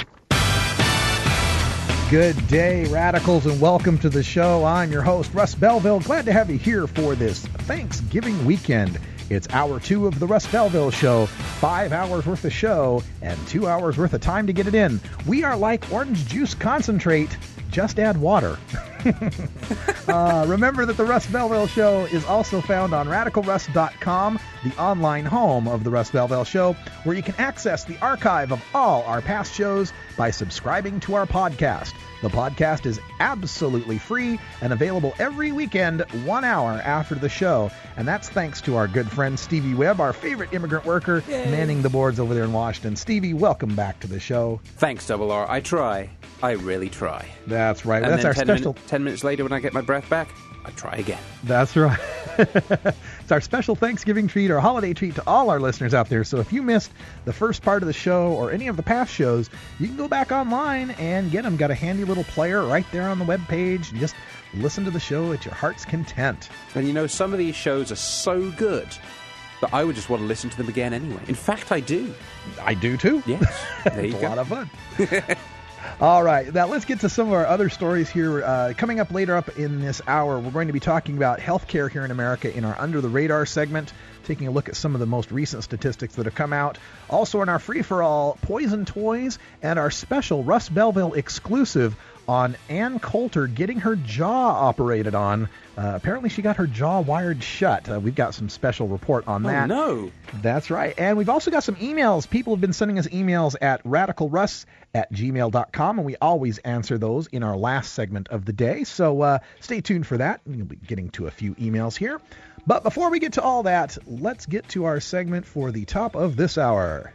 Good day, Radicals, and welcome to the show. I'm your host, Russ Belville. Glad to have you here for this Thanksgiving weekend. It's hour two of the Russ Belville Show. Five hours worth of show and two hours worth of time to get it in. We are like orange juice concentrate. Just add water. uh, remember that the Russ Belville Show is also found on radical russ dot com, the online home of the Russ Belville Show, where you can access the archive of all our past shows by subscribing to our podcast. The podcast is absolutely free and available every weekend, one hour after the show. And that's thanks to our good friend Stevie Webb, our favorite immigrant worker, Yay. manning the boards over there in Washington. Stevie, welcome back to the show. Thanks, Double R. I try. I really try. That's right. And That's then our ten special. Min- ten minutes later, when I get my breath back, I try again. That's right. It's our special Thanksgiving treat, our holiday treat to all our listeners out there. So if you missed the first part of the show or any of the past shows, you can go back online and get them. Got a handy little player right there on the webpage. And just listen to the show at your heart's content. And you know, some of these shows are so good that I would just want to listen to them again anyway. In fact, I do. I do too. Yes. There you it's go. a lot of fun. All right, now let's get to some of our other stories here. Uh, coming up later up in this hour, we're going to be talking about healthcare here in America in our Under the Radar segment, taking a look at some of the most recent statistics that have come out. Also in our free-for-all, Poison Toys, and our special Russ Belville exclusive on Ann Coulter getting her jaw operated on. Uh, apparently she got her jaw wired shut. Uh, we've got some special report on that. Oh, no. That's right. And we've also got some emails. People have been sending us emails at radicalruss at gmail dot com, and we always answer those in our last segment of the day. So uh, stay tuned for that. We'll be getting to a few emails here. But before we get to all that, let's get to our segment for the top of this hour.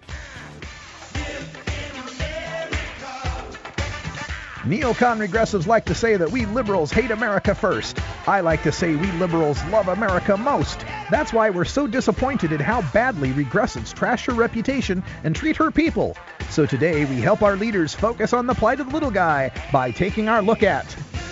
Neocon regressives like to say that we liberals hate America first. I like to say we liberals love America most. That's why we're so disappointed in how badly regressives trash her reputation and treat her people. So today we help our leaders focus on the plight of the little guy by taking our look at...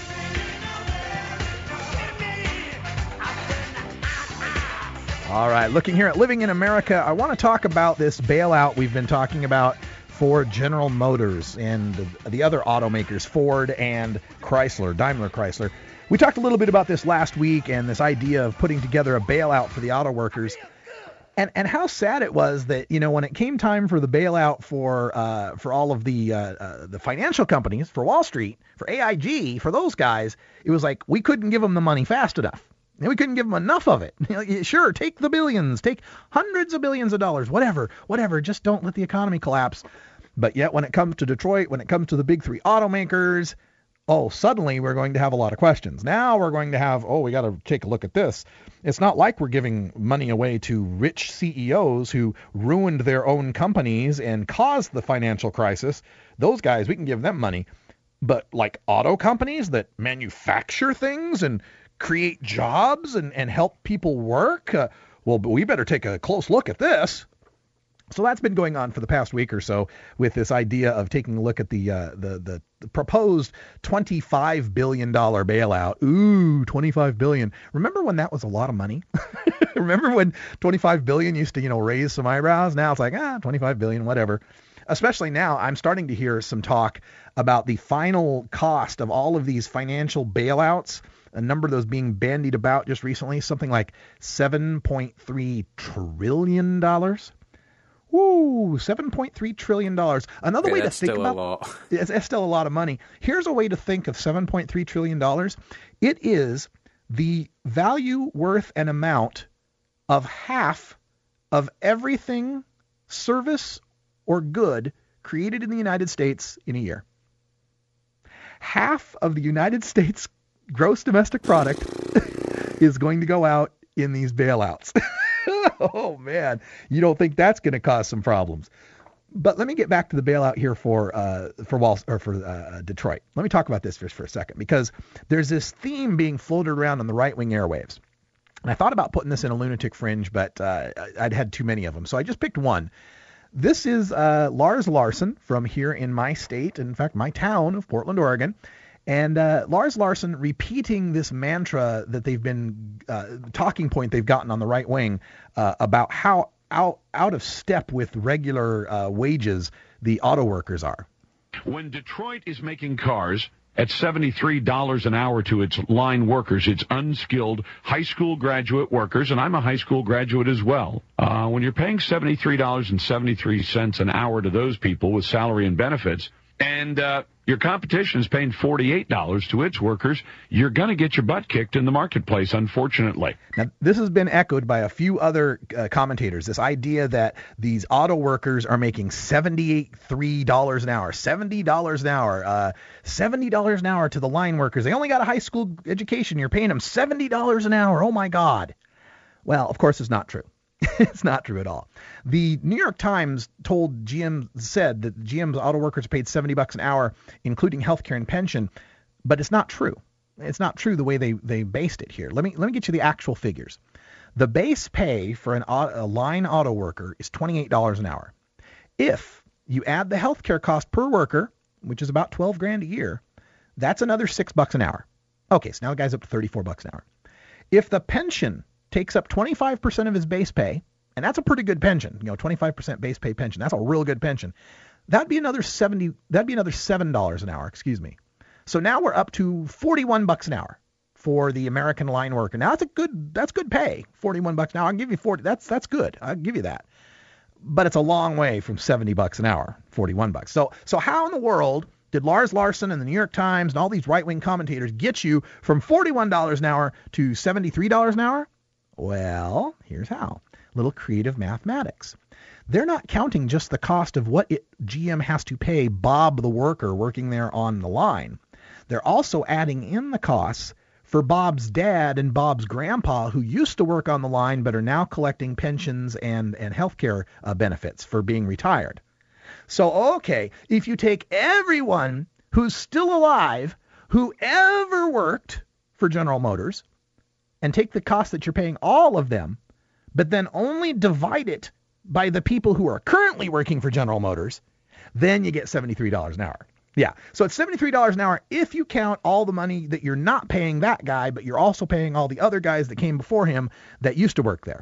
All right, looking here at Living in America, I want to talk about this bailout we've been talking about for General Motors and the, the other automakers, Ford and Chrysler, Daimler Chrysler. We talked a little bit about this last week and this idea of putting together a bailout for the auto workers. And and how sad it was that, you know, when it came time for the bailout for uh, for all of the uh, uh, the financial companies, for Wall Street, for A I G, for those guys, it was like we couldn't give them the money fast enough. And we couldn't give them enough of it. Sure, take the billions, take hundreds of billions of dollars, whatever, whatever. Just don't let the economy collapse. But yet when it comes to Detroit, when it comes to the big three automakers, oh, suddenly we're going to have a lot of questions. Now we're going to have, oh, we got to take a look at this. It's not like we're giving money away to rich C E Os who ruined their own companies and caused the financial crisis. Those guys, we can give them money. But like auto companies that manufacture things and create jobs and, and help people work, uh, well, we better take a close look at this. So that's been going on for the past week or so with this idea of taking a look at the uh, the, the the proposed twenty-five billion dollars bailout. Ooh, twenty-five billion dollars. Remember when that was a lot of money? Remember when twenty-five billion dollars used to, you know, raise some eyebrows? Now it's like, ah, twenty-five billion dollars, whatever. Especially now, I'm starting to hear some talk about the final cost of all of these financial bailouts. A number of those being bandied about just recently, something like seven point three trillion dollars. Woo, seven point three trillion dollars. Another yeah, way to that's think still about a lot. It's, it's still a lot of money. Here's a way to think of seven point three trillion dollars. It is the value, worth, and amount of half of everything, service, or good created in the United States in a year. Half of the United States gross domestic product is going to go out in these bailouts. Oh, man. You don't think that's going to cause some problems. But let me get back to the bailout here for uh, for Wall or for uh, Detroit. Let me talk about this just for a second, because there's this theme being floated around on the right-wing airwaves. And I thought about putting this in a lunatic fringe, but uh, I'd had too many of them. So I just picked one. This is uh, Lars Larson from here in my state, in fact, my town of Portland, Oregon. And uh, Lars Larson repeating this mantra that they've been, uh, talking point they've gotten on the right wing uh, about how out, out of step with regular uh, wages the auto workers are. When Detroit is making cars at seventy-three dollars an hour to its line workers, its unskilled high school graduate workers, and I'm a high school graduate as well. Uh, when you're paying seventy-three dollars and seventy-three cents an hour to those people with salary and benefits, and uh, your competition is paying forty-eight dollars to its workers, you're going to get your butt kicked in the marketplace, unfortunately. Now, this has been echoed by a few other uh, commentators, this idea that these auto workers are making seventy-three dollars an hour, seventy dollars an hour, uh, seventy dollars an hour to the line workers. They only got a high school education. You're paying them seventy dollars an hour. Oh, my God. Well, of course, it's not true. It's not true at all. The New York Times told G M, said that G M's auto workers are paid seventy bucks an hour, including health care and pension, but it's not true. It's not true the way they, they based it here. Let me let me get you the actual figures. The base pay for an a line auto worker is twenty-eight dollars an hour. If you add the health care cost per worker, which is about twelve grand a year, that's another six bucks an hour. Okay, so now the guy's up to thirty-four bucks an hour. If the pension takes up twenty-five percent of his base pay, and that's a pretty good pension, you know, twenty-five percent base pay pension. That's a real good pension. That'd be another seventy. That'd be another seven dollars an hour. Excuse me. So now we're up to forty-one bucks an hour for the American line worker. Now that's a good. That's good pay. forty-one bucks an hour. I'll give you forty. That's that's good. I'll give you that. But it's a long way from seventy bucks an hour. forty-one bucks. So so how in the world did Lars Larson and the New York Times and all these right-wing commentators get you from forty-one dollars an hour to seventy-three dollars an hour? Well, here's how. Little creative mathematics. They're not counting just the cost of what it, G M has to pay Bob the worker working there on the line. They're also adding in the costs for Bob's dad and Bob's grandpa, who used to work on the line but are now collecting pensions and, and health care uh, benefits for being retired. So, okay, if you take everyone who's still alive who ever worked for General Motors and take the cost that you're paying all of them, but then only divide it by the people who are currently working for General Motors, then you get seventy-three dollars an hour. Yeah, so it's seventy-three dollars an hour if you count all the money that you're not paying that guy, but you're also paying all the other guys that came before him that used to work there.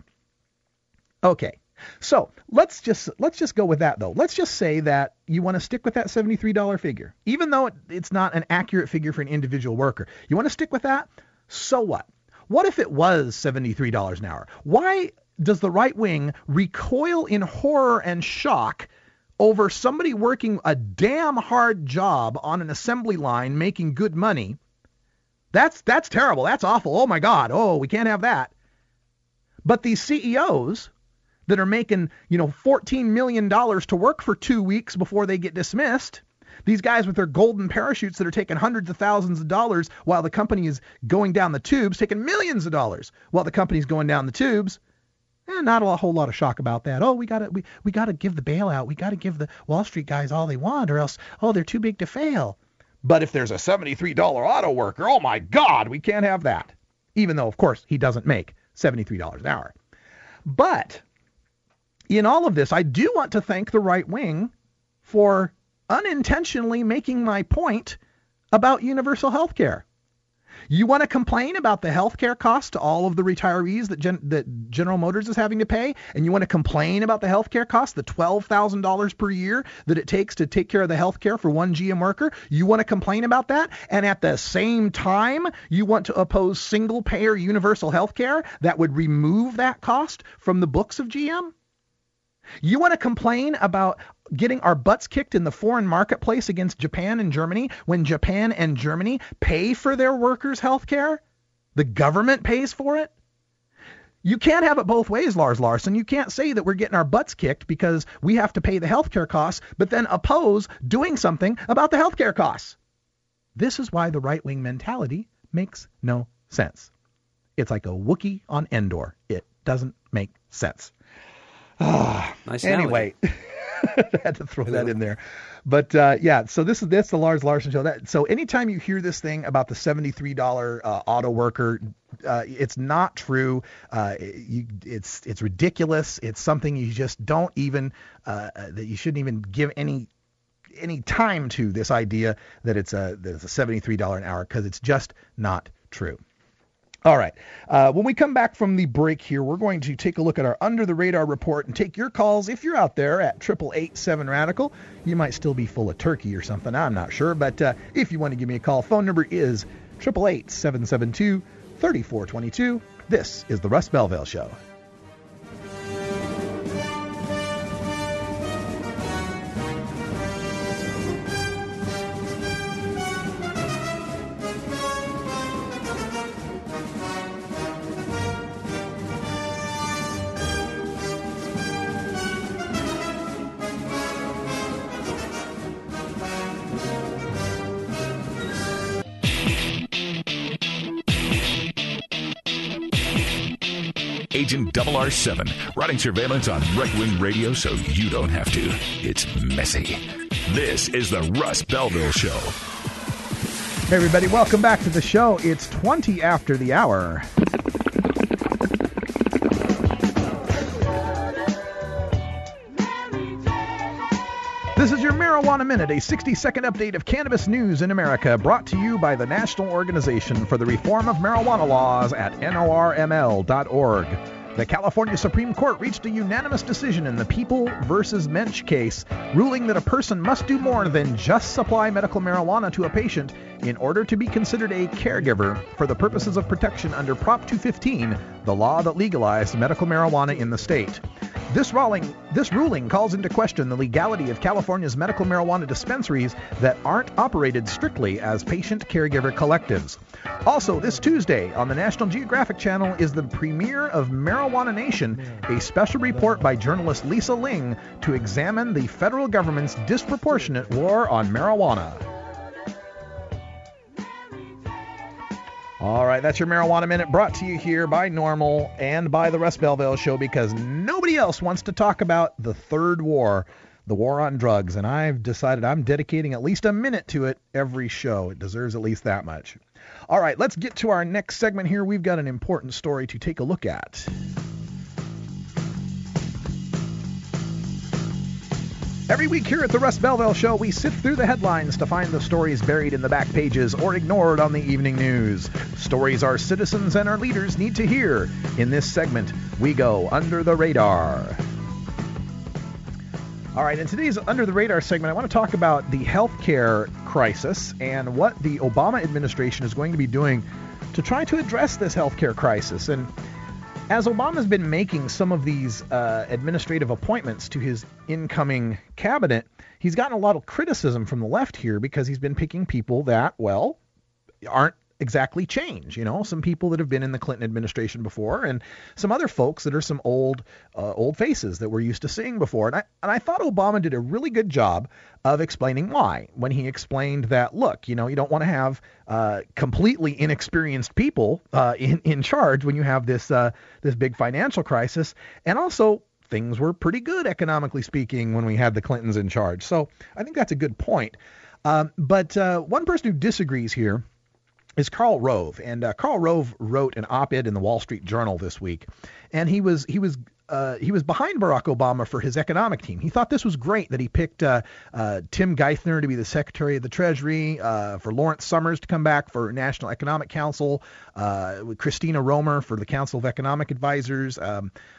Okay, so let's just let's just go with that, though. Let's just say that you want to stick with that seventy-three dollars figure, even though it, it's not an accurate figure for an individual worker. You want to stick with that? So what? What if it was seventy-three dollars an hour? Why does the right wing recoil in horror and shock over somebody working a damn hard job on an assembly line making good money? That's that's terrible. That's awful. Oh, my God. Oh, we can't have that. But these C E Os that are making, you know, fourteen million dollars to work for two weeks before they get dismissed, these guys with their golden parachutes that are taking hundreds of thousands of dollars while the company is going down the tubes, taking millions of dollars while the company's going down the tubes. Eh, not a whole lot of shock about that. Oh, we got to we, we got to give the bailout. We got to give the Wall Street guys all they want, or else, oh, they're too big to fail. But if there's a seventy-three dollars auto worker, oh, my God, we can't have that. Even though, of course, he doesn't make seventy-three dollars an hour. But in all of this, I do want to thank the right wing for unintentionally making my point about universal health care. You want to complain about the health care cost to all of the retirees that, Gen- that General Motors is having to pay, and you want to complain about the health care cost, the twelve thousand dollars per year that it takes to take care of the health care for one G M worker. You want to complain about that, and at the same time, you want to oppose single-payer universal health care that would remove that cost from the books of G M? You want to complain about getting our butts kicked in the foreign marketplace against Japan and Germany when Japan and Germany pay for their workers' health care? The government pays for it? You can't have it both ways, Lars Larson. You can't say that we're getting our butts kicked because we have to pay the healthcare costs, but then oppose doing something about the healthcare costs. This is why the right-wing mentality makes no sense. It's like a Wookiee on Endor. It doesn't make sense. Ah, nice anyway, I had to throw that in there. But uh, yeah, so this is this the Lars Larson Show. That so anytime you hear this thing about the seventy-three dollars uh, auto worker, uh, it's not true. Uh, you, it's it's ridiculous. It's something you just don't even uh, that you shouldn't even give any any time to this idea that it's a that it's a seventy-three dollars an hour, because it's just not true. All right. Uh, when we come back from the break here, we're going to take a look at our Under the Radar report and take your calls. If you're out there at triple eight seven Radical, you might still be full of turkey or something. I'm not sure. But uh, if you want to give me a call, phone number is eight eight eight, seven seven two, three four two two. This is the Russ Belville Show. Agent double R seven, running surveillance on right-wing radio so you don't have to. It's messy. This is the Russ Belville Show. Hey, everybody. Welcome back to the show. It's twenty after the hour. This is your Marijuana Minute, a sixty-second update of cannabis news in America, brought to you by the National Organization for the Reform of Marijuana Laws at N O R M L dot org. The California Supreme Court reached a unanimous decision in the People versus Mensch case, ruling that a person must do more than just supply medical marijuana to a patient in order to be considered a caregiver for the purposes of protection under Prop two fifteen, the law that legalized medical marijuana in the state. This ruling, this ruling calls into question the legality of California's medical marijuana dispensaries that aren't operated strictly as patient-caregiver collectives. Also, this Tuesday on the National Geographic Channel is the premiere of Marijuana Nation, a special report by journalist Lisa Ling to examine the federal government's disproportionate war on marijuana. All right, that's your Marijuana Minute, brought to you here by Normal and by the Russ Belville Show, because nobody else wants to talk about the third war, the war on drugs, and I've decided I'm dedicating at least a minute to it every show. It deserves at least that much. All right, let's get to our next segment here. We've got an important story to take a look at. Every week here at the Russ Belville Show, we sift through the headlines to find the stories buried in the back pages or ignored on the evening news. Stories our citizens and our leaders need to hear. In this segment, we go under the radar. All right, in today's Under the Radar segment, I want to talk about the healthcare crisis and what the Obama administration is going to be doing to try to address this healthcare crisis. And as Obama's been making some of these uh, administrative appointments to his incoming cabinet, he's gotten a lot of criticism from the left here because he's been picking people that, well, aren't exactly change. You know, some people that have been in the Clinton administration before, and some other folks that are some old uh, old faces that we're used to seeing before. And I and I thought Obama did a really good job of explaining why, when he explained that, look, you know, you don't want to have uh, completely inexperienced people uh, in in charge when you have this uh, this big financial crisis, and also things were pretty good economically speaking when we had the Clintons in charge. So I think that's a good point. Um, but uh, one person who disagrees here is Karl Rove, and uh, Karl Rove wrote an op-ed in the Wall Street Journal this week, and he was he was uh, he was behind Barack Obama for his economic team. He thought this was great that he picked uh, uh, Tim Geithner to be the Secretary of the Treasury, uh, for Lawrence Summers to come back for National Economic Council, uh, with Christina Romer for the Council of Economic Advisors, um,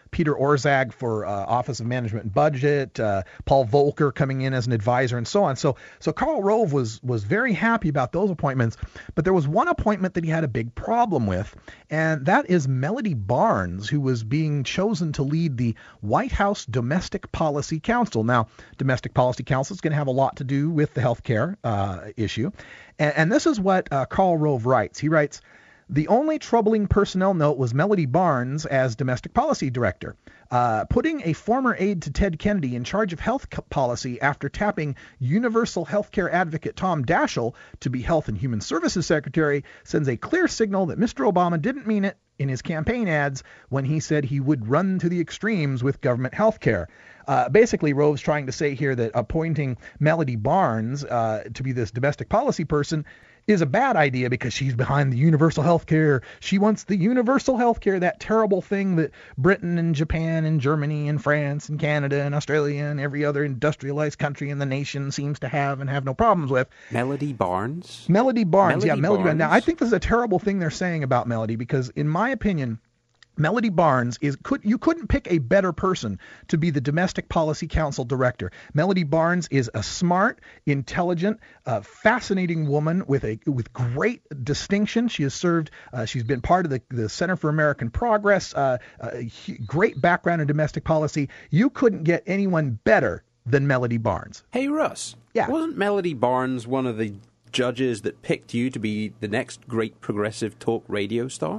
Peter Orszag for uh, Office of Management and Budget, uh, Paul Volcker coming in as an advisor, and so on. So so Karl Rove was was very happy about those appointments, but there was one appointment that he had a big problem with, and that is Melody Barnes, who was being chosen to lead the White House Domestic Policy Council. Now, Domestic Policy Council is going to have a lot to do with the health care uh, issue, and, and this is what uh, Karl Rove writes. He writes, "The only troubling personnel note was Melody Barnes as domestic policy director. Uh, putting a former aide to Ted Kennedy in charge of health policy after tapping universal health care advocate Tom Daschle to be Health and Human Services Secretary sends a clear signal that Mister Obama didn't mean it in his campaign ads when he said he would run to the extremes with government health care." Uh, basically, Rove's trying to say here that appointing Melody Barnes uh, to be this domestic policy person is a bad idea because she's behind the universal health care. She wants the universal health care, that terrible thing that Britain and Japan and Germany and France and Canada and Australia and every other industrialized country in the nation seems to have and have no problems with. Melody Barnes? Melody Barnes, Melody yeah, Melody Barnes. Barnes. Now, I think this is a terrible thing they're saying about Melody because, in my opinion, Melody Barnes is could you couldn't pick a better person to be the Domestic Policy Council director. Melody Barnes is a smart, intelligent, uh, fascinating woman with a with great distinction. She has served. Uh, she's been part of the, the Center for American Progress. Uh, a great background in domestic policy. You couldn't get anyone better than Melody Barnes. Hey Russ, yeah, wasn't Melody Barnes one of the judges that picked you to be the next great progressive talk radio star?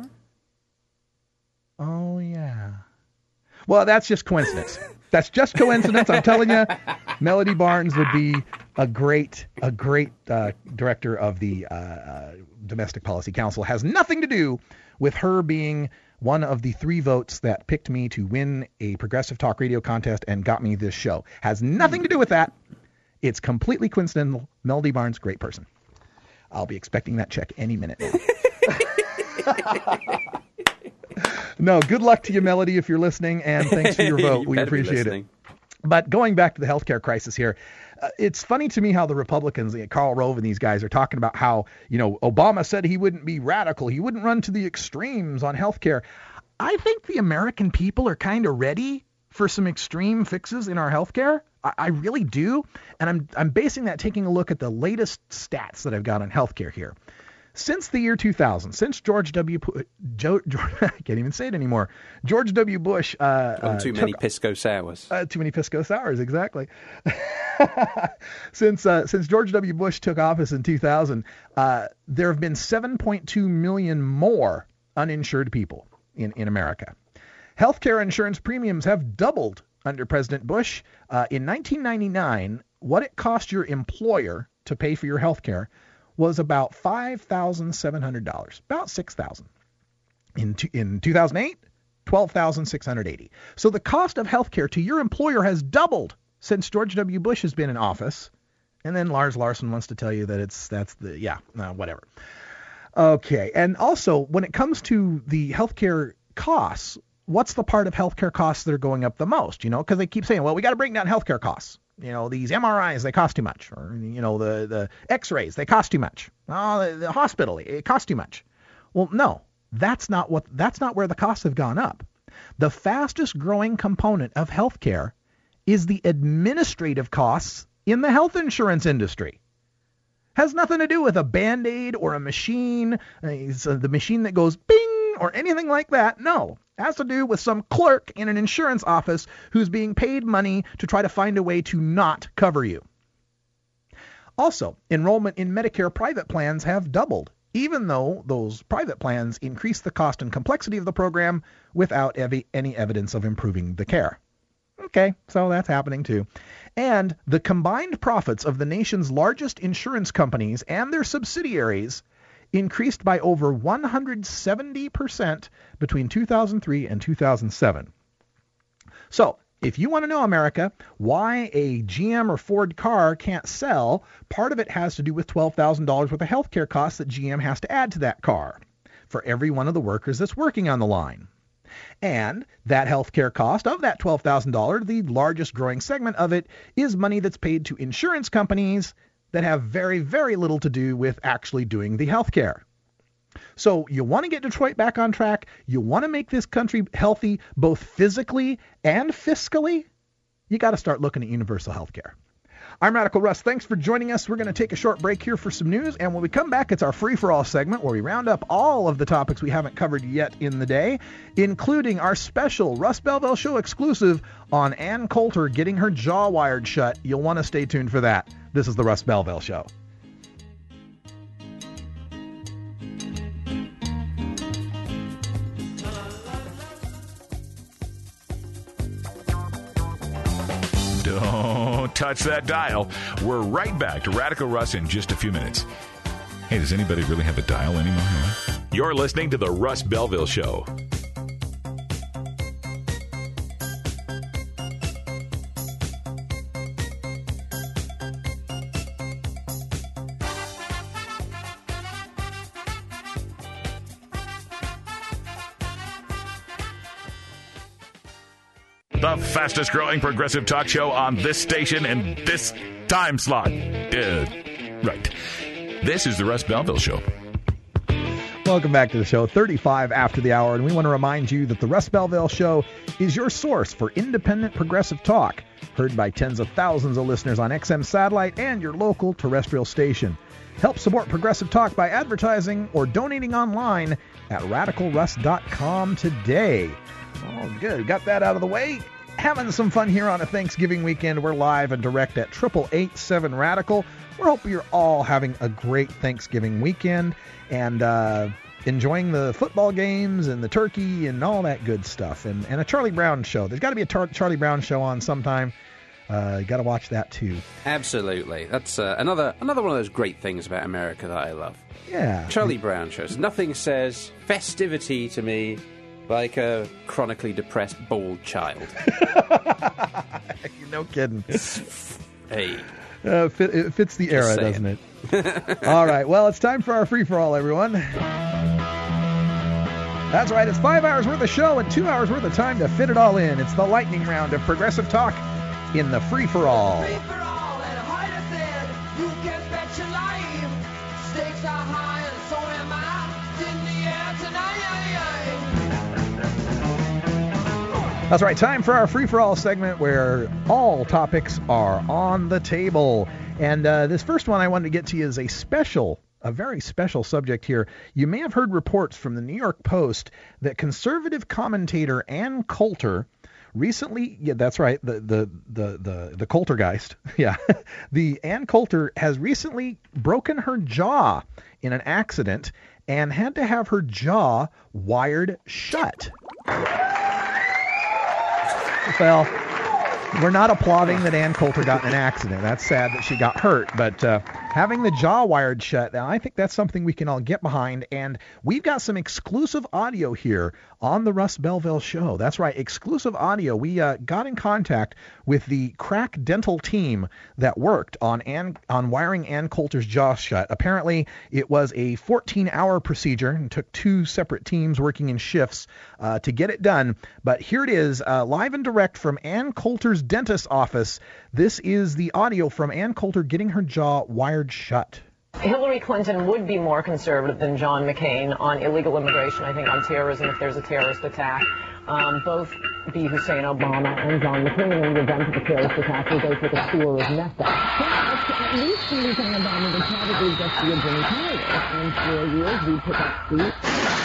Oh, yeah. Well, that's just coincidence. That's just coincidence. I'm telling you, Melody Barnes would be a great, a great uh, director of the uh, uh, Domestic Policy Council. Has nothing to do with her being one of the three votes that picked me to win a progressive talk radio contest and got me this show. Has nothing to do with that. It's completely coincidental. Melody Barnes, great person. I'll be expecting that check any minute now. No, good luck to you, Melody, if you're listening, and thanks for your vote. You We appreciate it. But going back to the healthcare crisis here, uh, it's funny to me how the Republicans, uh, Karl Rove and these guys, are talking about how, you know, Obama said he wouldn't be radical. He wouldn't run to the extremes on healthcare. I think the American people are kind of ready for some extreme fixes in our healthcare. I, I really do. And I'm I'm basing that taking a look at the latest stats that I've got on healthcare here. Since the year two thousand, since George W. Joe, George, I can't even say it anymore. George W. Bush. Uh, oh, too uh, many took, Pisco Sours. Uh, too many Pisco Sours, exactly. since uh, since George W. Bush took office in two thousand, uh, there have been seven point two million more uninsured people in, in America. Healthcare insurance premiums have doubled under President Bush. Uh, in nineteen ninety-nine, what it cost your employer to pay for your health care was about five thousand seven hundred dollars, about six thousand dollars. In, in two thousand eight, twelve thousand six hundred eighty dollars. So the cost of health care to your employer has doubled since George W. Bush has been in office. And then Lars Larson wants to tell you that it's, that's the, yeah, uh, whatever. Okay. And also, when it comes to the healthcare costs, what's the part of healthcare costs that are going up the most? You know, because they keep saying, well, we got to bring down healthcare costs. You know, these M R Is, they cost too much. Or, you know, the, the X-rays, they cost too much. Oh, the, the hospital, it costs too much. Well, no, that's not what, that's not where the costs have gone up. The fastest growing component of healthcare is the administrative costs in the health insurance industry. Has nothing to do with a Band-Aid or a machine, uh, the machine that goes bing or anything like that. No. It has to do with some clerk in an insurance office who's being paid money to try to find a way to not cover you. Also, enrollment in Medicare private plans have doubled, even though those private plans increase the cost and complexity of the program without ev- any evidence of improving the care. Okay, so that's happening too. And the combined profits of the nation's largest insurance companies and their subsidiaries increased by over one hundred seventy percent between two thousand three and two thousand seven. So, if you want to know, America, why a G M or Ford car can't sell, part of it has to do with twelve thousand dollars worth of healthcare costs that G M has to add to that car for every one of the workers that's working on the line. And that healthcare cost of that twelve thousand dollars, the largest growing segment of it, is money that's paid to insurance companies that have very, very little to do with actually doing the healthcare. So you want to get Detroit back on track? You want to make this country healthy both physically and fiscally? You got to start looking at universal health care. I'm Radical Russ. Thanks for joining us. We're going to take a short break here for some news, and when we come back, it's our free-for-all segment where we round up all of the topics we haven't covered yet in the day, including our special Russ Belville Show exclusive on Ann Coulter getting her jaw wired shut. You'll want to stay tuned for that. This is the Russ Belville Show. Don't touch that dial. We're right back to Radical Russ in just a few minutes. Hey, does anybody really have a dial anymore? You're listening to the Russ Belville Show. The fastest growing progressive talk show on this station and this time slot. Uh, right. This is the Russ Belville Show. Welcome back to the show, thirty-five after the hour, and we want to remind you that the Russ Belville Show is your source for independent progressive talk, heard by tens of thousands of listeners on X M satellite and your local terrestrial station. Help support progressive talk by advertising or donating online at radical russ dot com today. Oh, good. Got that out of the way. Having some fun here on a Thanksgiving weekend. We're live and direct at triple eight seven Radical. We hope you're all having a great Thanksgiving weekend and uh, enjoying the football games and the turkey and all that good stuff. And, and a Charlie Brown show. There's got to be a tar- Charlie Brown show on sometime. Uh, you got to watch that too. Absolutely. That's uh, another another one of those great things about America that I love. Yeah. Charlie Brown shows. Nothing says festivity to me like a chronically depressed bald child. No kidding. Hey. Uh, fit, it fits the era, doesn't it? All right. Well, it's time for our free-for-all, everyone. That's right. It's five hours worth of show and two hours worth of time to fit it all in. It's the lightning round of progressive talk in the free-for-all. Free-for-all and hard to thin. You can bet your life. Stakes are high and so am I. In the air tonight. That's right, time for our free-for-all segment where all topics are on the table. And uh, this first one I wanted to get to you is a special, a very special subject here. You may have heard reports from the New York Post that conservative commentator Ann Coulter recently, yeah, that's right, the the the the, the Coultergeist, yeah, the Ann Coulter has recently broken her jaw in an accident and had to have her jaw wired shut. Well, we're not applauding that Ann Coulter got in an accident. That's sad that she got hurt. But uh, having the jaw wired shut, now I think that's something we can all get behind. And we've got some exclusive audio here on the Russ Belville Show. That's right, exclusive audio. We uh, got in contact with the crack dental team that worked on Ann, on wiring Ann Coulter's jaw shut. Apparently, it was a fourteen-hour procedure and took two separate teams working in shifts uh, to get it done. But here it is, uh, live and direct from Ann Coulter's dentist's office. This is the audio from Ann Coulter getting her jaw wired shut. Hillary Clinton would be more conservative than John McCain on illegal immigration, I think on terrorism if there's a terrorist attack. Um, both B. Hussein Obama and John McCain, in the event of a terrorist attack, will go to the sewer of meth. At least Hussein Obama would probably just be a Jimmy Carter, and for years we pick up seats.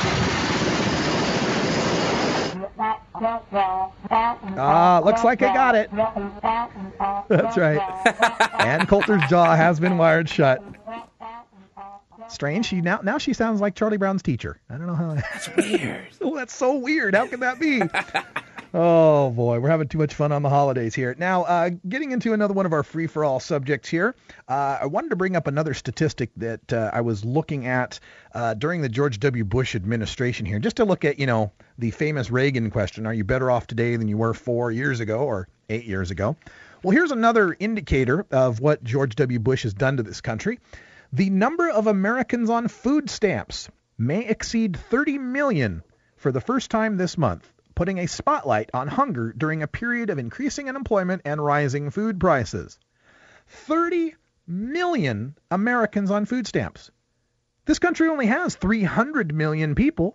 Ah, looks like I got it. That's right. Ann Coulter's jaw has been wired shut. Strange. She now now she sounds like Charlie Brown's teacher. I don't know how. That's weird. Oh, that's so weird. How can that be? Oh boy, we're having too much fun on the holidays here. Now, uh, getting into another one of our free-for-all subjects here, uh, I wanted to bring up another statistic that uh, I was looking at uh, during the George W. Bush administration here, just to look at, you know, the famous Reagan question: are you better off today than you were four years ago or eight years ago? Well, here's another indicator of what George W. Bush has done to this country. The number of Americans on food stamps may exceed thirty million for the first time this month, putting a spotlight on hunger during a period of increasing unemployment and rising food prices. thirty million Americans on food stamps. This country only has three hundred million people.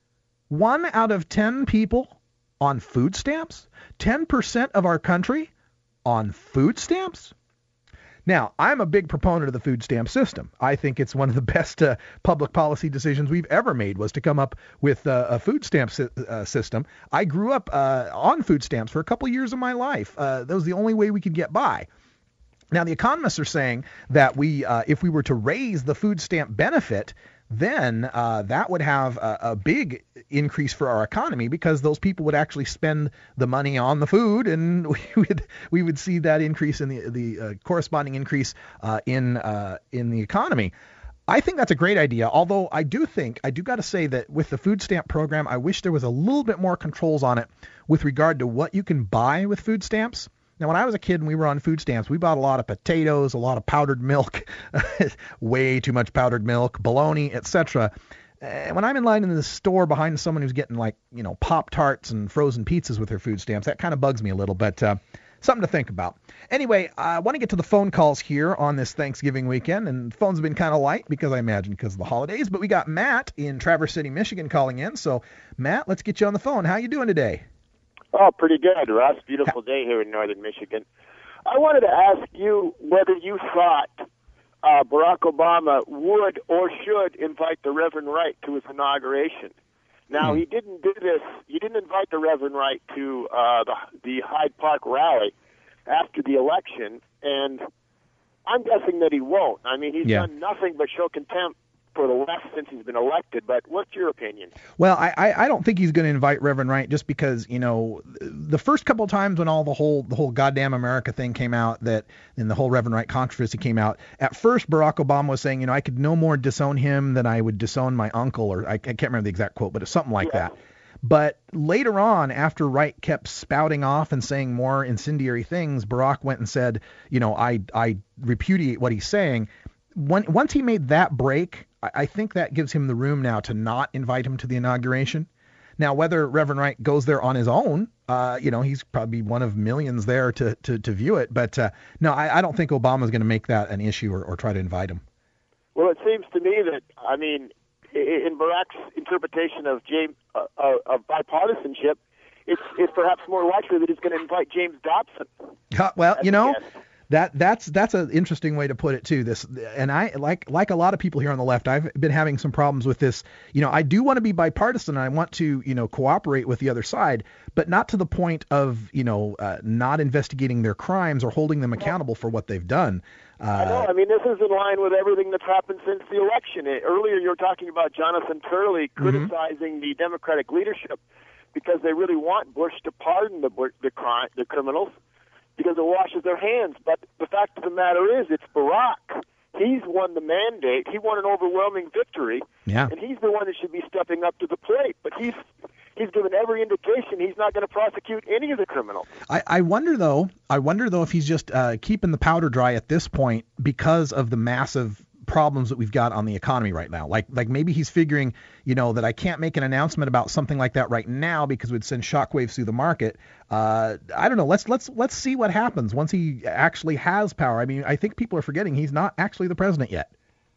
One out of ten people on food stamps? ten percent of our country on food stamps? Now, I'm a big proponent of the food stamp system. I think it's one of the best uh, public policy decisions we've ever made was to come up with uh, a food stamp si- uh, system. I grew up uh, on food stamps for a couple years of my life. Uh, that was the only way we could get by. Now, the economists are saying that we, uh, if we were to raise the food stamp benefit, then uh, that would have a, a big increase for our economy because those people would actually spend the money on the food, and we would we would see that increase in the the uh, corresponding increase uh, in uh, in the economy. I think that's a great idea. Although I do think I do got to say that with the food stamp program, I wish there was a little bit more controls on it with regard to what you can buy with food stamps. Now, when I was a kid and we were on food stamps, we bought a lot of potatoes, a lot of powdered milk, way too much powdered milk, bologna, et cetera. And when I'm in line in the store behind someone who's getting like, you know, Pop-Tarts and frozen pizzas with their food stamps, that kind of bugs me a little, but uh, something to think about. Anyway, I want to get to the phone calls here on this Thanksgiving weekend, and phones have been kind of light because I imagine because of the holidays, but we got Matt in Traverse City, Michigan calling in. So, Matt, let's get you on the phone. How you doing today? Oh, pretty good, Russ. Beautiful day here in northern Michigan. I wanted to ask you whether you thought uh, Barack Obama would or should invite the Reverend Wright to his inauguration. Now, hmm. he didn't do this. He didn't invite the Reverend Wright to uh, the, the Hyde Park rally after the election, and I'm guessing that he won't. I mean, he's yeah. done nothing but show contempt for the left since he's been elected, but what's your opinion? Well, I, I, I don't think he's going to invite Reverend Wright just because, you know, the first couple of times when all the whole the whole goddamn America thing came out, that and the whole Reverend Wright controversy came out, at first Barack Obama was saying, you know, I could no more disown him than I would disown my uncle, or I, I can't remember the exact quote, but it's something like yeah. that. But later on, after Wright kept spouting off and saying more incendiary things, Barack went and said, you know, I I repudiate what he's saying. When, once he made that break, I think that gives him the room now to not invite him to the inauguration. Now, whether Reverend Wright goes there on his own, uh, you know, he's probably one of millions there to to, to view it. But uh, no, I, I don't think Obama's going to make that an issue or, or try to invite him. Well, it seems to me that, I mean, in Barack's interpretation of James uh, of bipartisanship, it's it's perhaps more likely that he's going to invite James Dobson. Uh, well, you know. That that's that's an interesting way to put it too. This and I like like a lot of people here on the left, I've been having some problems with this. You know, I do want to be bipartisan. And I want to you know cooperate with the other side, but not to the point of you know uh, not investigating their crimes or holding them accountable for what they've done. Uh, I know. I mean, this is in line with everything that's happened since the election. Earlier, you were talking about Jonathan Turley criticizing mm-hmm. the Democratic leadership because they really want Bush to pardon the the crime the criminals, because it washes their hands. But the fact of the matter is, it's Barack. He's won the mandate. He won an overwhelming victory. Yeah. And he's the one that should be stepping up to the plate. But he's he's given every indication he's not going to prosecute any of the criminals. I, I wonder, though, I wonder, though, if he's just uh, keeping the powder dry at this point because of the massive problems that we've got on the economy right now. Like like maybe he's figuring, you know, that I can't make an announcement about something like that right now because it would send shockwaves through the market. Uh, I don't know. Let's let's let's see what happens once he actually has power. I mean, I think people are forgetting he's not actually the president yet.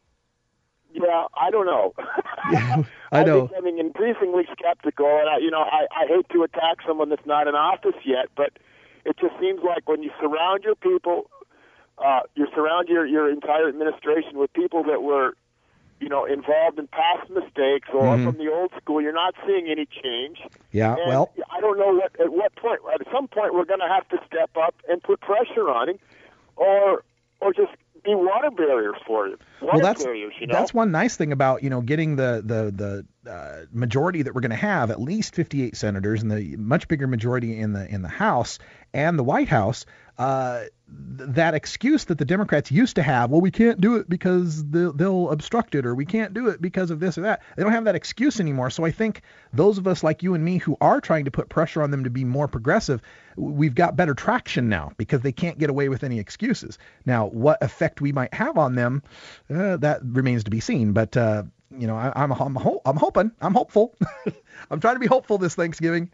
Yeah, I don't know. Yeah, I know. I'm becoming increasingly skeptical, and I, you know, I, I hate to attack someone that's not in office yet, but it just seems like when you surround your people. Uh, you surround your, your entire administration with people that were, you know, involved in past mistakes or mm-hmm. from the old school. You're not seeing any change. Yeah, and well, I don't know what at what point. At some point, we're going to have to step up and put pressure on him, or or just be water barriers for him. Water well, that's barriers, you know? That's one nice thing about you know getting the the the uh, majority that we're going to have, at least fifty-eight senators, and the much bigger majority in the in the House and the White House. Uh, th- that excuse that the Democrats used to have, well, we can't do it because they'll, they'll obstruct it, or we can't do it because of this or that. They don't have that excuse anymore. So I think those of us like you and me who are trying to put pressure on them to be more progressive, we've got better traction now because they can't get away with any excuses. Now, what effect we might have on them, uh, that remains to be seen. But, uh, you know, I, I'm, I'm, ho- I'm hoping, I'm hopeful. I'm trying to be hopeful this Thanksgiving.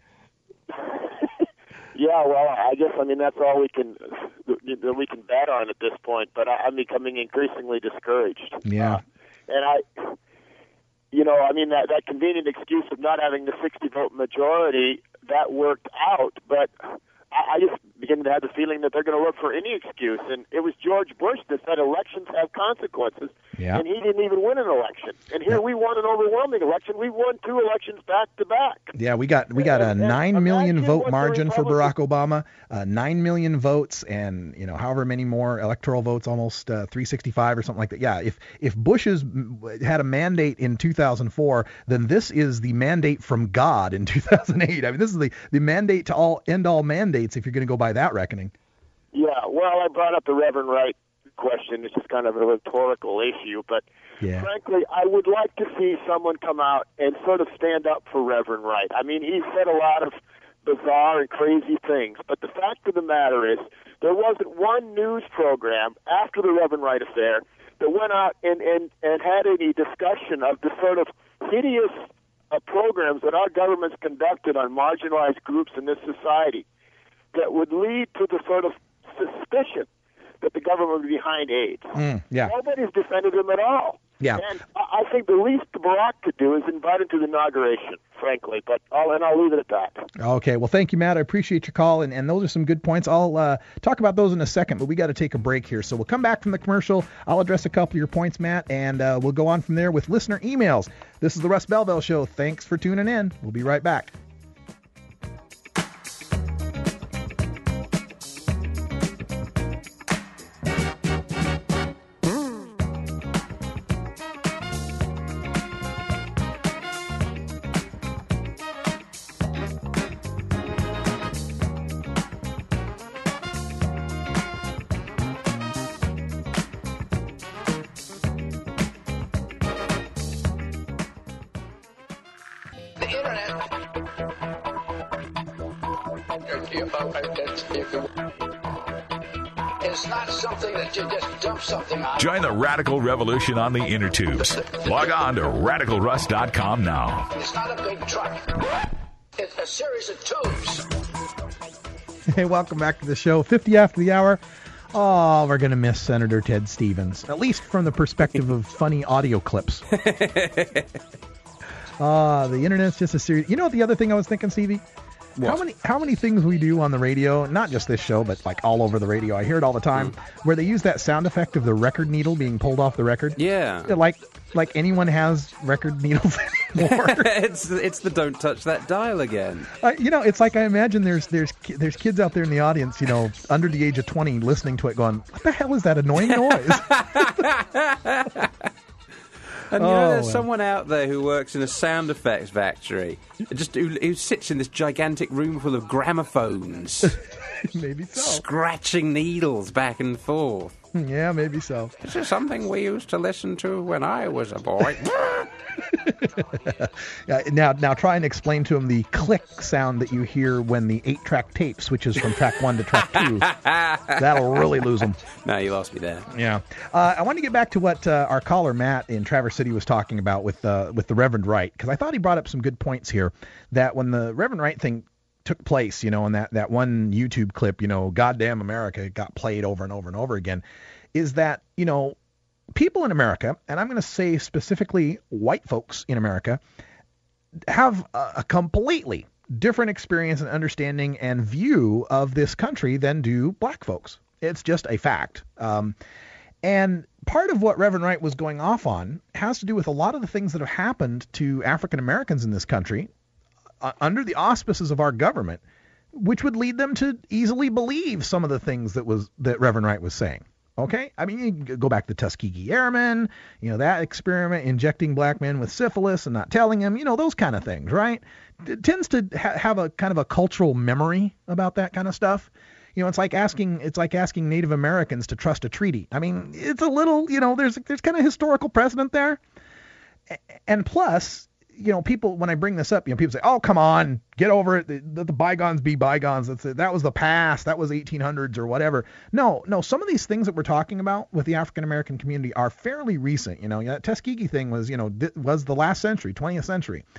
Yeah, well, I guess, I mean, that's all we can that we can bet on at this point, but I, I'm becoming increasingly discouraged. Yeah. Uh, and I, you know, I mean, that, that convenient excuse of not having the sixty vote majority, that worked out, but I, I just begin to have the feeling that they're going to look for any excuse. And it was George Bush that said elections have consequences, yeah. and he didn't even win an election. And here yeah. we won an overwhelming election. We won two elections back to back. Yeah, we got we got a and, nine and million vote margin for Barack Obama, uh, nine million votes, and you know however many more electoral votes, almost uh, three sixty-five or something like that. Yeah, if if Bush's had a mandate in two thousand four, then this is the mandate from God in two thousand eight. I mean, this is the the mandate to all end all mandates if you're going to go by that reckoning. Yeah, well, I brought up the Reverend Wright question. It's just kind of a rhetorical issue, but yeah. frankly, I would like to see someone come out and sort of stand up for Reverend Wright. I mean, he said a lot of bizarre and crazy things, but the fact of the matter is there wasn't one news program after the Reverend Wright affair that went out and, and, and had any discussion of the sort of hideous uh, programs that our government's conducted on marginalized groups in this society that would lead to the sort of suspicion that the government would be behind AIDS. Mm, yeah. Nobody's defended him at all. Yeah. And I think the least Barack could do is invite him to the inauguration, frankly. But I'll, and I'll leave it at that. Okay. Well, thank you, Matt. I appreciate your call, and, and those are some good points. I'll uh, talk about those in a second, but we got to take a break here. So we'll come back from the commercial. I'll address a couple of your points, Matt, and uh, we'll go on from there with listener emails. This is the Russ Belville Show. Thanks for tuning in. We'll be right back. It's not something that you just dump something on. Join the radical revolution on the inner tubes. Log on to radical russ dot com now. It's not a big truck. It's a series of tubes. Hey, welcome back to the show. fifty after the hour. Oh, we're going to miss Senator Ted Stevens, at least from the perspective of funny audio clips. Ah, uh, the internet's just a series. You know what the other thing I was thinking, Stevie? What? How many how many things we do on the radio, not just this show, but like all over the radio, I hear it all the time, mm. where they use that sound effect of the record needle being pulled off the record. Yeah. Like like anyone has record needles anymore. it's it's the don't touch that dial again. Uh, you know, it's like I imagine there's there's there's kids out there in the audience, you know, under the age of twenty listening to it going, what the hell is that annoying noise? And you know, oh, there's well. someone out there who works in a sound effects factory, just who, who sits in this gigantic room full of gramophones, maybe so, scratching needles back and forth. Yeah, maybe so. This is something we used to listen to when I was a boy. yeah, now, now try and explain to him the click sound that you hear when the eight-track tape switches from track one to track two. That'll really lose him. No, you lost me there. Yeah. Uh, I want to get back to what uh, our caller Matt in Traverse City was talking about with uh, with the Reverend Wright, because I thought he brought up some good points here. That when the Reverend Wright thing took place, you know, in that, that one YouTube clip, you know, Goddamn America got played over and over and over again, is that, you know, people in America, and I'm going to say specifically white folks in America, have a, a completely different experience and understanding and view of this country than do black folks. It's just a fact. Um, and part of what Reverend Wright was going off on has to do with a lot of the things that have happened to African Americans in this country uh, under the auspices of our government, which would lead them to easily believe some of the things that was that Reverend Wright was saying. Okay? I mean, you can go back to Tuskegee Airmen, you know, that experiment, injecting black men with syphilis and not telling them, you know, those kind of things, right? It tends to ha- have a kind of a cultural memory about that kind of stuff. You know, it's like asking it's like asking Native Americans to trust a treaty. I mean, it's a little, you know, there's there's kind of historical precedent there. And plus, you know, people, when I bring this up, you know, people say, oh, come on, get over it. The, the bygones be bygones. That's it. That was the past. That was eighteen hundreds or whatever. No, no, some of these things that we're talking about with the African-American community are fairly recent. You know, that Tuskegee thing was, you know, was the last century, twentieth century.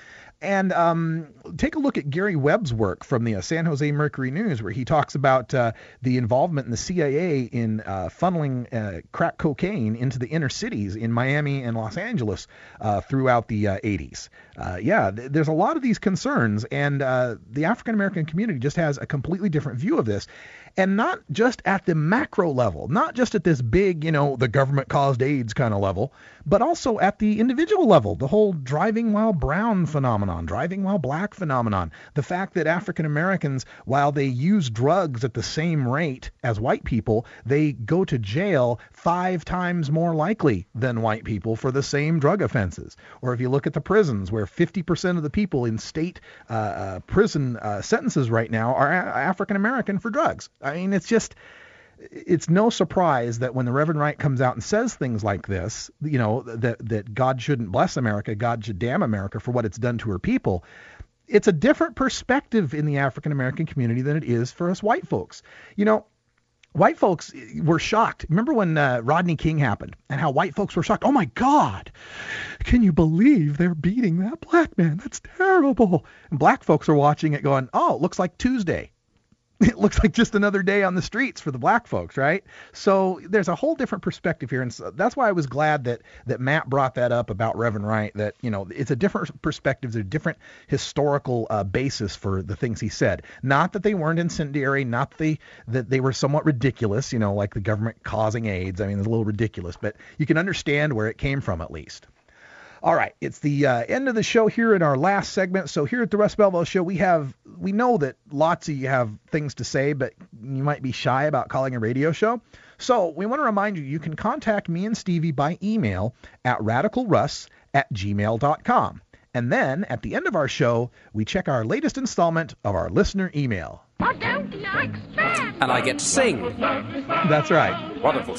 And um, take a look at Gary Webb's work from the uh, San Jose Mercury News, where he talks about uh, the involvement in the C I A in uh, funneling uh, crack cocaine into the inner cities in Miami and Los Angeles uh, throughout the uh, eighties. Uh, yeah, th- there's a lot of these concerns, and uh, the African American community just has a completely different view of this. And not just at the macro level, not just at this big, you know, the government caused AIDS kind of level, but also at the individual level, the whole driving while brown phenomenon, driving while black phenomenon, the fact that African Americans, while they use drugs at the same rate as white people, they go to jail five times more likely than white people for the same drug offenses. Or if you look at the prisons, where fifty percent of the people in state uh, uh, prison uh, sentences right now are a- African American for drugs. I mean, it's just, it's no surprise that when the Reverend Wright comes out and says things like this, you know, that that God shouldn't bless America, God should damn America for what it's done to her people. It's a different perspective in the African American community than it is for us white folks. You know, white folks were shocked. Remember when uh, Rodney King happened and how white folks were shocked? Oh, my God, can you believe they're beating that black man? That's terrible. And black folks are watching it going, oh, it looks like Tuesday. It looks like just another day on the streets for the black folks, right? So there's a whole different perspective here. And so that's why I was glad that that Matt brought that up about Reverend Wright, that, you know, it's a different perspective. There's a different historical uh, basis for the things he said. Not that they weren't incendiary, not that they, that they were somewhat ridiculous, you know, like the government causing AIDS. I mean, it's a little ridiculous, but you can understand where it came from at least. All right, it's the uh, end of the show here in our last segment. So here at the Russ Belville Show, we have we know that lots of you have things to say, but you might be shy about calling a radio show. So we want to remind you, you can contact me and Stevie by email at radicalruss at gmail dot com. And then at the end of our show, we check our latest installment of our listener email. I don't like spam. And I get to sing. That's right. Wonderful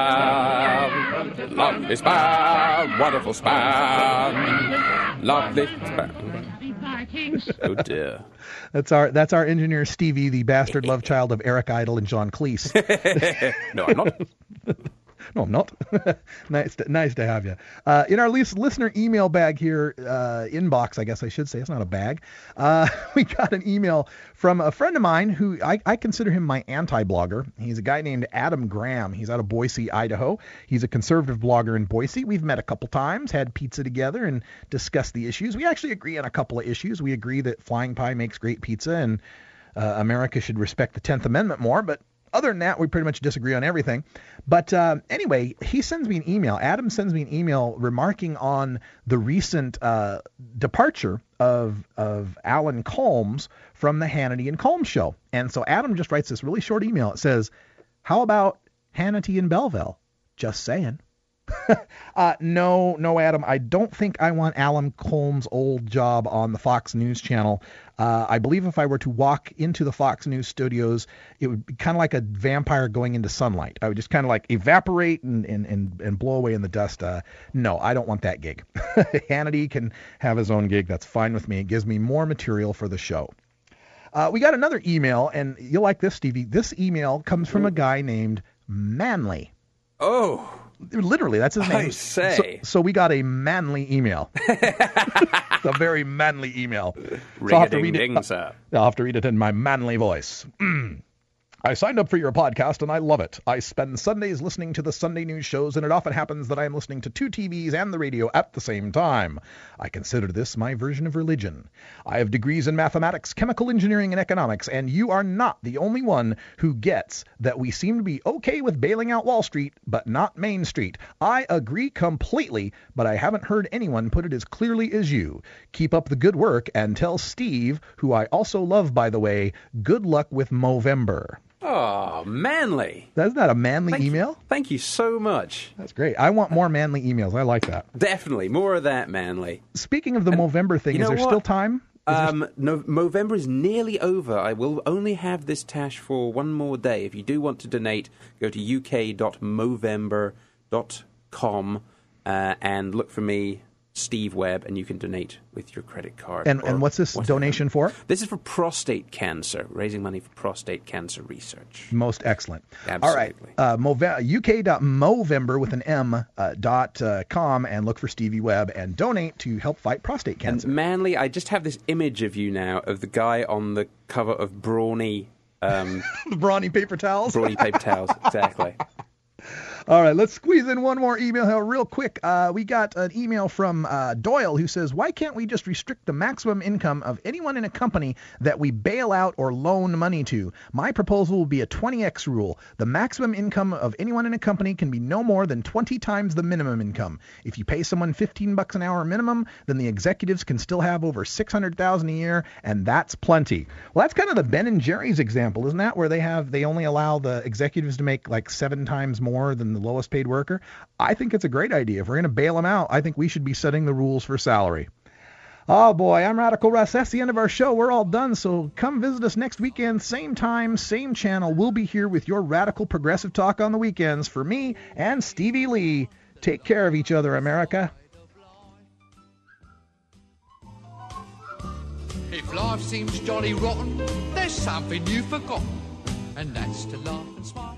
spam. Lovely spam. Wonderful spam. Lovely spam. Oh, dear. That's our that's our engineer, Stevie, the bastard love child of Eric Idle and John Cleese. No, I'm not. No, I'm not. nice, to, nice to have you. Uh, in our listener email bag here, uh, inbox, I guess I should say. It's not a bag. Uh, we got an email from a friend of mine who I, I consider him my anti-blogger. He's a guy named Adam Graham. He's out of Boise, Idaho. He's a conservative blogger in Boise. We've met a couple times, had pizza together, and discussed the issues. We actually agree on a couple of issues. We agree that Flying Pie makes great pizza, and uh, America should respect the tenth Amendment more, but other than that, we pretty much disagree on everything. But uh, anyway, he sends me an email. Adam sends me an email remarking on the recent uh, departure of of Alan Colmes from the Hannity and Colmes show. And so Adam just writes this really short email. It says, how about Hannity and Belleville? Just saying. uh, no, no, Adam, I don't think I want Alan Colmes' old job on the Fox News channel. Uh, I believe if I were to walk into the Fox News studios, it would be kind of like a vampire going into sunlight. I would just kind of like evaporate and, and, and, and blow away in the dust. Uh, no, I don't want that gig. Hannity can have his own gig. That's fine with me. It gives me more material for the show. Uh, we got another email, and you'll like this, Stevie. This email comes from a guy named Manly. Oh. Literally, that's his name. I say. So, so we got a manly email. It's a very manly email. So I'll have to read it. Sir. I'll have to read it in my manly voice. I signed up for your podcast, and I love it. I spend Sundays listening to the Sunday news shows, and it often happens that I am listening to two T Vs and the radio at the same time. I consider this my version of religion. I have degrees in mathematics, chemical engineering, and economics, and you are not the only one who gets that we seem to be okay with bailing out Wall Street, but not Main Street. I agree completely, but I haven't heard anyone put it as clearly as you. Keep up the good work, and tell Steve, who I also love, by the way, good luck with Movember. Oh, manly. That's not a manly thank email? You, thank you so much. That's great. I want more manly emails. I like that. Definitely. More of that, manly. Speaking of the and Movember thing, is there what? still time? Is um, there... no, Movember is nearly over. I will only have this tash for one more day. If you do want to donate, go to u k dot movember dot com uh, and look for me Steve Webb, and you can donate with your credit card. And and what's this whatever. donation for? This is for prostate cancer, raising money for prostate cancer research. Most excellent. Absolutely. All right, uh, Move- U K dot Movember with an M uh, dot uh, com, and look for Stevie Webb and donate to help fight prostate cancer. And Manly, I just have this image of you now of the guy on the cover of Brawny. Um, the Brawny paper towels? Brawny paper towels, exactly. All right, let's squeeze in one more email here real quick. Uh, we got an email from uh, Doyle who says, why can't we just restrict the maximum income of anyone in a company that we bail out or loan money to? My proposal will be a twenty x rule. The maximum income of anyone in a company can be no more than twenty times the minimum income. If you pay someone fifteen bucks an hour minimum, then the executives can still have over six hundred thousand dollars a year, and that's plenty. Well, that's kind of the Ben and Jerry's example, isn't that? Where they have they only allow the executives to make like seven times more than the lowest paid worker. I think it's a great idea. If we're going to bail them out, I think we should be setting the rules for salary. Oh boy, I'm Radical Russ. That's the end of our show. We're all done, so come visit us next weekend, same time, same channel. We'll be here with your radical progressive talk on the weekends. For me and Stevie Lee, take care of each other, America. If life seems jolly rotten, there's something you've forgotten, and that's to laugh and smile.